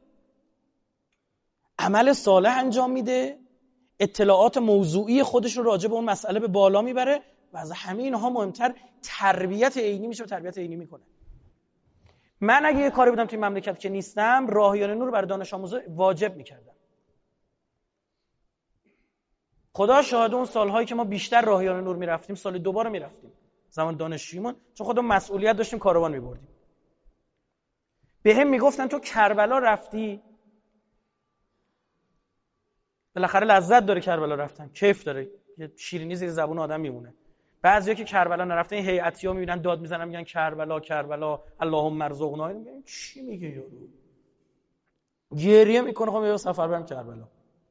عمل صالح انجام میده، اطلاعات موضوعی خودش رو راجع به اون مسئله به بالا میبره و از همه اینها مهمتر تربیت عینی میشه و تربیت عینی میکنه. من اگه یه کاری بودم توی مملکت که نیستم، راهیان نور برای دانش آموزا واجب میکردم. خدا شاهد اون سالهایی که ما بیشتر راهیان نور میرفتیم، سال 2 بار میرفتیم زمان دانشجوییمون، چون خودمون مسئولیت داشتیم، کاروان میبردیم. به هم میگفتن تو کربلا رفتی، بالاخره لذت داره کربلا رفتن، کیف داره، یه شیرینی زیر زبون آدم میمونه. بعضیا که کربلا نرفتن این هیئتی‌ها میبینن داد میزنن میگن کربلا کربلا اللهم ارزقنا. میگن چی میگه یارو؟ گریه میکنه. خب یه سفر برم کربلا.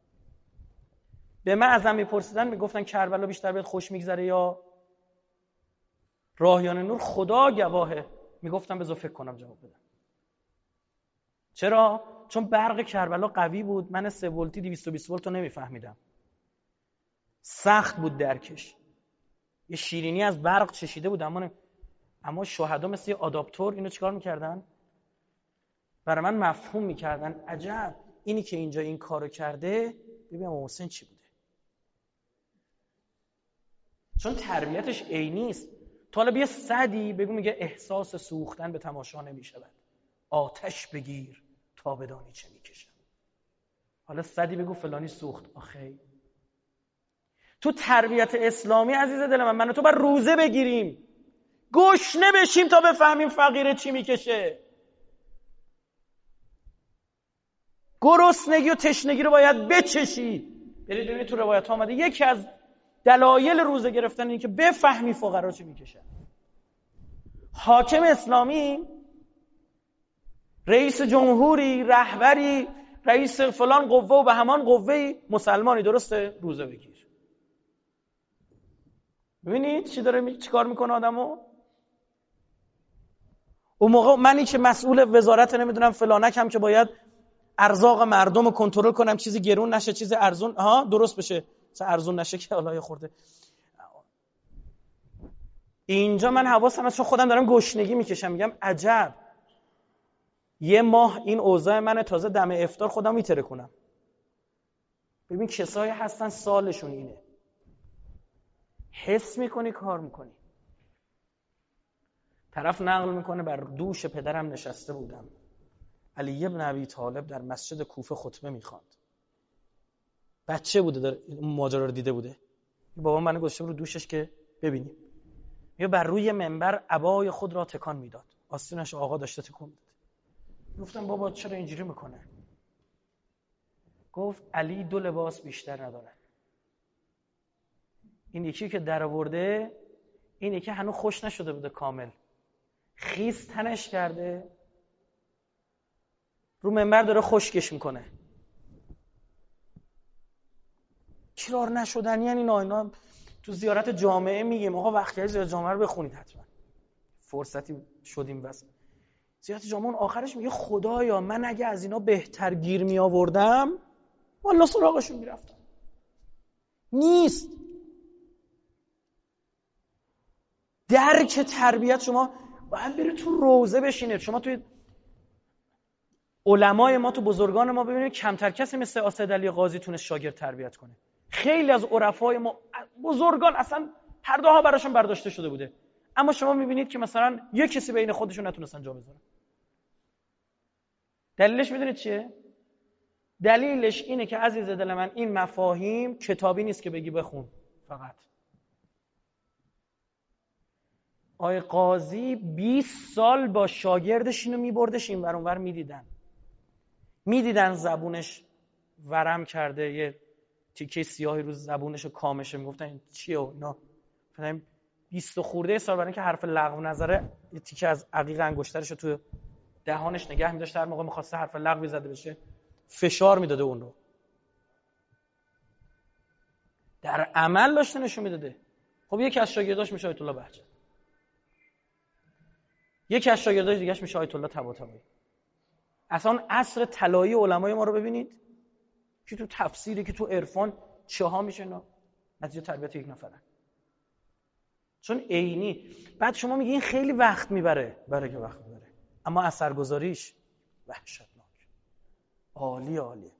به من ازم میپرسیدن، میگفتن کربلا بیشتر بهت خوش میگذره یا راهیان نور؟ خدا گواهه میگفتم بذار فکر کنم جواب بدم. چرا؟ چون برق کربلا قوی بود، من 3 ولتی 220 ولت رو نمیفهمیدم، سخت بود درکش، یه شیرینی از برق چشیده بود. اما شهدا مثل یه آداپتور اینو چیکار میکردن؟ برای من مفهوم میکردن. عجب اینی که اینجا این کارو کرده، ببین امام حسین چی بوده. چون تربیتش عینی است. طالب یه صدی بگو میگه احساس سوختن به تماشا نمیشود، آتش بگیر تا بدانی چه میکشم. حالا صدی بگو فلانی سوخت. آخه تو تربیت اسلامی عزیز دل من و تو باید روزه بگیریم، گشنه بشیم تا بفهمیم فقیره چی میکشه. گرسنگی و تشنگی رو باید بچشی. برید ببینید تو روایت ها آمده یکی از دلایل روزه گرفتن اینه که بفهمی فقرا چی میکشن. حاکم اسلامی، رئیس جمهوری، رهبری، رئیس فلان قوه و به همان قوه مسلمانی، درسته؟ روزه بگیر. ببینید چی داره چی کار میکنه آدمو. اون موقع منی که مسئول وزارت نمیدونم فلانکم که باید ارزاق مردم رو کنترل کنم، چیزی گرون نشه، چیزی ارزون درست بشه، ارزون نشه که حالا خورده. اینجا من حواسم هست چون خودم دارم گشنگی میکشم، میگم عجب یه ماه این اوضاع منه، تازه دم افطار خودم میتره کنم. ببین کسایی هستن سالشون اینه. حس میکنی کار میکنی. طرف نقل میکنه بر دوش پدرم نشسته بودم، علی ابن ابی طالب در مسجد کوفه خطبه میخواند. بچه بوده، داره اون ماجرا رو دیده بوده. بابا منو گذاشته رو دوشش که ببینیم. یا بر روی منبر عبای خود را تکان میداد، آستینش آقا داشته تکون میداد. گفتم بابا چرا اینجوری میکنه؟ گفت علی 2 لباس بیشتر نداره. این یکی که در آورده، این یکی هنوز خوش نشده بوده کامل، خیس تنش کرده، رو منبر داره خشکش میکنه. تکرار نشدنی اینا تو زیارت جامعه میگیم آقا وقتی زیارت جامعه رو بخونید حتما، فرصتی شدیم بس. زیارت جامعه اون آخرش میگه خدایا من اگه از اینا بهتر گیر می آوردم والله سراغشون میرفتم. نیست. درک تربیت شما باید بره تو روزه بشینید. شما توی علمای ما، تو بزرگان ما ببینید کمتر کسی مثل اسد علی قاضی تونست شاگرد تربیت کنه. خیلی از عرفای ما بزرگان اصلا پرده ها براشون برداشته شده بوده، اما شما میبینید که مثلا یک کسی بین خودشون نتونستن جا بذارن. دلیلش میدونید چیه؟ دلیلش اینه که عزیز دل من این مفاهیم کتابی نیست که بگی بخون فقط. آقای قاضی 20 سال با شاگردش اینو میبردش این ور اون ور میدیدن زبونش ورم کرده، یه تیکه سیاهی رو زبونش و کامشه، میگفتن این چیه و اینا. مثلا 20 خورده سال برای اینکه حرف لغو نظره یه تیکه از عقیق انگشترش رو تو دهانش نگه می‌داشت، هر موقع می‌خواسته حرف لغوی زده بشه فشار میداده اون رو. در عمل داشته نشون میداده. خب یکی از شاگرداش میشه آیت الله بهجت، یکی از شاگرداش دیگه‌اش میشه آیت الله طباطبایی. اصلا عصر طلایی علمای ما رو ببینید که تو تفسیری که تو عرفان چه ها میشه اینا، نتیجه تربیت یک نفره. چون عینی. بعد شما میگی این خیلی وقت میبره، برای که وقت میبره، اما اثرگذاریش وحشتناک. عالیه.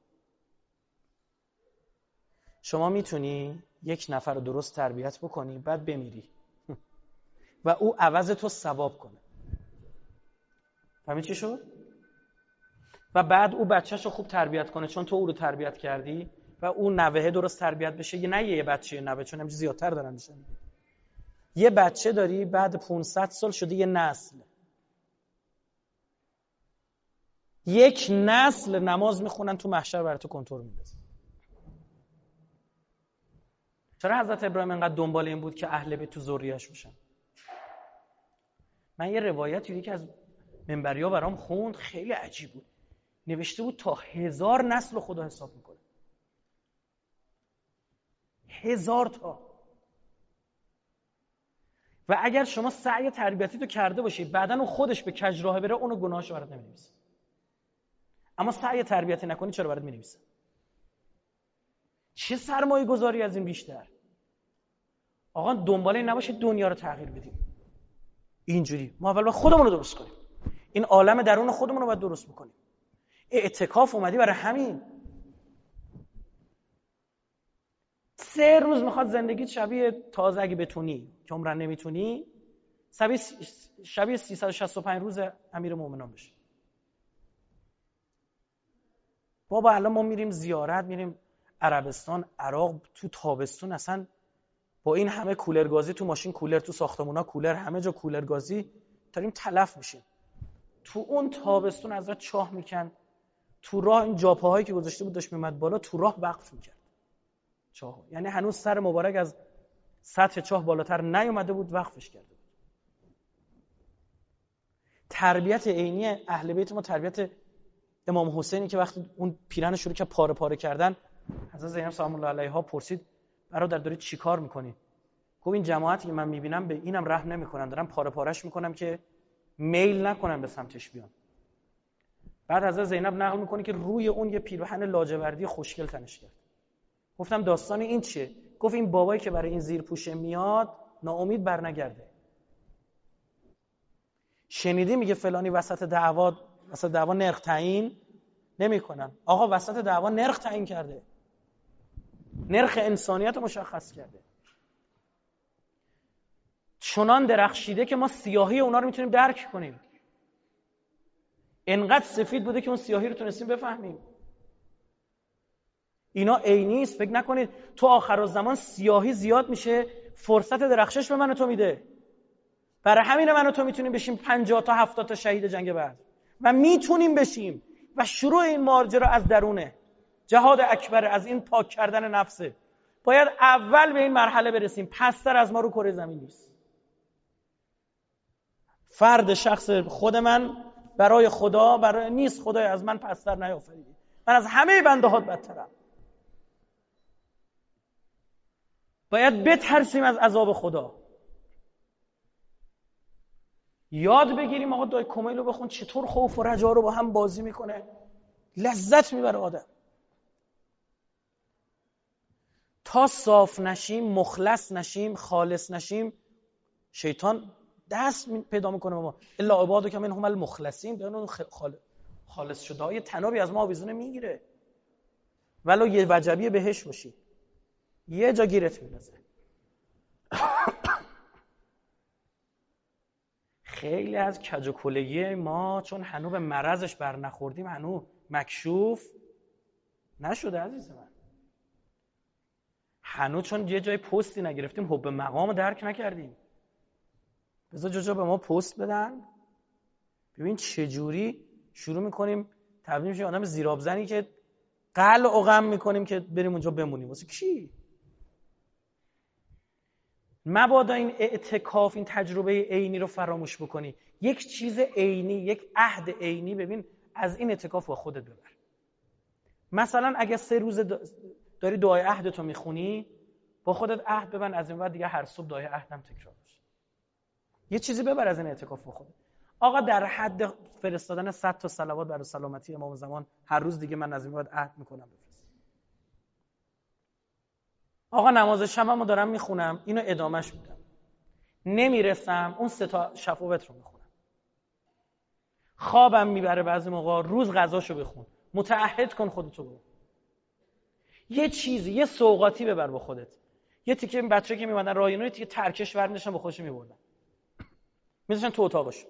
شما میتونی یک نفر رو درست تربیت بکنی بعد بمیری و او عوض تو ثواب کنه. فهمید چی شد؟ و بعد او بچه‌ش رو خوب تربیت کنه چون تو او رو تربیت کردی و او نوهه درست تربیت بشه. یه بچه نوه، چون همین زیادتر دارن میشن. یه بچه داری بعد 500 سال شده یه نسل. یک نسل نماز میخونن تو محشر برای تو کنترل میندازن. چرا حضرت ابراهیم انقدر دنبال این بود که اهل بیت تو ذریه‌اش بشن؟ من یه روایت یکی از منبری‌ها برام خوند، خیلی عجیب بود. نوشته بود تا 1000 نسل رو خدا حساب میکنه. 1000 تا. و اگر شما سعی تربیتی تو کرده باشی بعداً اون خودش به کج راه بره، اونو گناهشو برات نمی‌نویسه. اما سعی تربیتی نکنی چرا برات می‌نویسه؟ چه سرمایه گذاری از این بیشتر؟ آقا دنبال این نباشید دنیا رو تغییر بدیم. اینجوری ما اول خودمون رو درست کنیم. این عالم درون خودمون رو باید درست بکنیم. اعتکاف اومدی برای همین. 3 روز میخواد زندگیت شبیه تازه اگه بتونی که عمرن نمیتونی شبیه 365 روز امیرالمومنین بشه. بابا الان ما میریم زیارت، میریم عربستان، عراق، تو تابستون اصلا با این همه کولر گازی تو ماشین، کولر تو ساختمونا، کولر همه جا کولر گازی، داریم تلف میشیم. تو اون تابستون از راه چاه میکن، تو راه این جاپاهایی که گذاشته بود داشت میمد بالا، تو راه وقف میکرد چاه. یعنی هنوز سر مبارک از سطح چاه بالاتر نیومده بود، وقفش کرده بود. تربیت عینی اهل بیت ما تربیت امام حسینی که وقتی اون پیرن شروع که پاره پاره کردن، حضرت زینب سلام الله علیها پرسید برادر داری چی کار میکنی؟ گفت این جماعتی که من میبینم به اینم رحم نمیکنن، دارم پاره پارهش میکنم که میل نکنن به سمتش بیان. بعد حضرت زینب نقل میکنه که روی اون یه پیرهن لاجوردی خوشگل تنش کرد. گفتم داستان این چیه؟ گفت این بابایی که برای این زیر پوشه میاد ناامید برنگرده. شنیدی میگه فلانی وسط دعوا نرخ تعیین نمیکنن. آقا وسط دعوا نرخ تعیین کرده، نرخ انسانیت رو مشخص کرده، چنان درخشیده که ما سیاهی اونا رو میتونیم درک کنیم. انقدر سفید بوده که اون سیاهی رو تونستیم بفهمیم. اینا عینی است. فکر نکنید تو آخرالزمان سیاهی زیاد میشه فرصت درخشش به من و تو میده. برای همین من و تو میتونیم بشیم 50 تا 70 تا شهید جنگ بعد و میتونیم بشیم. و شروع این ماجرا از درونه. جهاد اکبر، از این پاک کردن نفسه. باید اول به این مرحله برسیم. پستر از ما رو کره زمین نیست. فرد شخص خود من برای خدا برای نیست. خدای از من پستر نیافریدی، من از همه بنده هات بدترم. باید بترسیم از عذاب خدا. یاد بگیریم آقا دای کمیل رو بخون چطور خوف و رجا رو با هم بازی میکنه، لذت میبره آدم. تا صاف نشیم، مخلص نشیم، خالص نشیم، شیطان دست پیدا میکنه به ما. الا عبادک منهم المخلصین، به اون خالص شده های تنابی از ما آویزونه میگیره. ولو یه وجبی بهش باشی، یه جا گیرت میندازه. خیلی از کج و کلگی ما چون هنوز به مرضش بر نخوردیم، هنوز مکشوف نشده عزیز من. هنوز چون یه جای پستی نگرفتیم، حب مقام رو درک نکردیم. بذار جا به ما پست بدن، ببین چجوری شروع میکنیم تبدیل میشیم آدم زیرابزنی که قلع و غم میکنیم که بریم اونجا بمونیم. واسه کی؟ مبادا این اعتکاف، این تجربه عینی رو فراموش بکنی. یک چیز عینی، یک عهد عینی، ببین از این اعتکاف با خودت ببر. مثلا اگه 3 روز داری دعای عهدتو میخونی، با خودت عهد ببند از این بعد دیگه هر صبح دعای عهدم تکرار بشه. یه چیزی ببر از این اعتکاف با خودت. آقا در حد فرستادن 100 تا صلوات برای سلامتی امام زمان هر روز دیگه من از این بعد عهد میکنم بفرست. آقا نماز شبمو دارم میخونم، اینو ادامهش میدم. نمیرسم اون 3 تا شفاعت رو میخونم. خوابم میبره بعضی موقع، روز غذاشو بخون. متعهد کن خودتو برو. یه چیزی، یه سوغاتی ببر با خودت. یه تیکه این بچه‌ها که میومدن راهینو، یه تیکه ترکش ورمی‌داشتن با خودشون میبردن. میذاشتن تو اتاقش.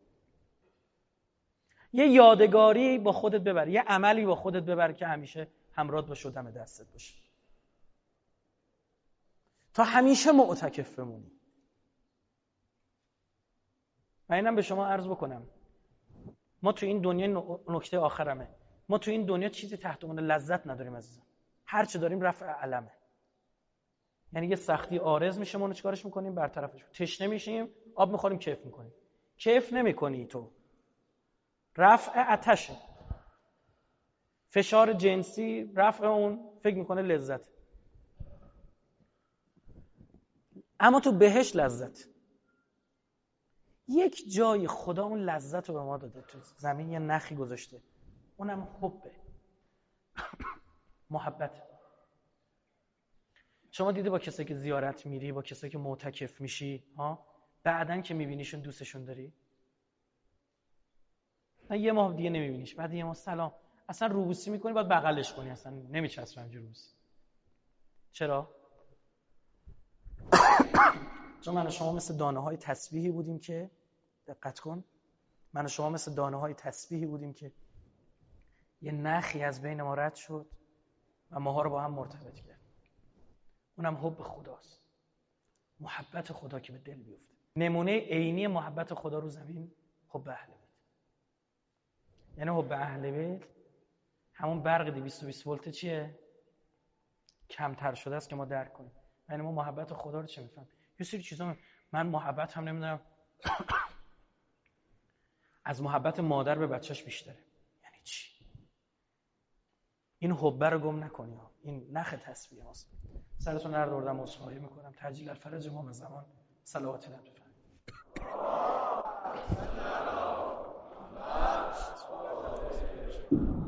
یه یادگاری با خودت ببر، یه عملی با خودت ببر که همیشه همراهت باشه و دم دستت باشه. تا همیشه معتکف بمونی. من اینم به شما عرض بکنم، ما تو این دنیا، نکته آخرمه، ما تو این دنیا چیزی تحت عنوان لذت نداریم عزیزم. هر چه داریم رفع علمه. یعنی یه سختی عارض میشه، ما چیکارش میکنیم؟ برطرفش. تشنه میشیم، آب میخوریم، کیف میکنیم. کیف نمیکنی تو، رفع آتشه. فشار جنسی، رفع اون فکر میکنه لذت. اما تو بهش لذت. یک جای خدا اون لذت رو به ما داده، تو زمین یه نخی گذاشته، اونم حبه، محبت. شما دیده با کسایی که زیارت میری، با کسایی که معتکف میشی، بعدن که میبینیشون دوستشون داری؟ نه یه ماه دیگه نمیبینیش، بعد یه ماه سلام، اصلا روبوسی میکنی، باید بغلش کنی، اصلا نمیچسبه همینجوری روبوسی. چرا؟ چون من و شما مثل دانه های تسبیحی بودیم که، دقت کن، من و شما مثل دانه های تسبیحی بودیم که یه نخی از بین ما رد شد و ماها رو با هم مرتبط کرد. اونم حب خداست، محبت خدا که به دل بیفته. نمونه عینی محبت خدا رو زمین حب اهل بیت. یعنی حب اهل بیت همون برق 220 ولت چیه؟ کمتر شده است که ما درک کنیم. یعنی ما محبت خدا رو چه میفهمیم؟ یه سری چیزا من محبت هم نمیدونم از محبت مادر به بچهش بیشتره. یعنی چی؟ این حب رو گم نکنی ها. این نخ تسبیح هاست. سرتون درد آوردم، عذرخواهی میکنم. تعجیل الفرج امام زمان. صلوات الله.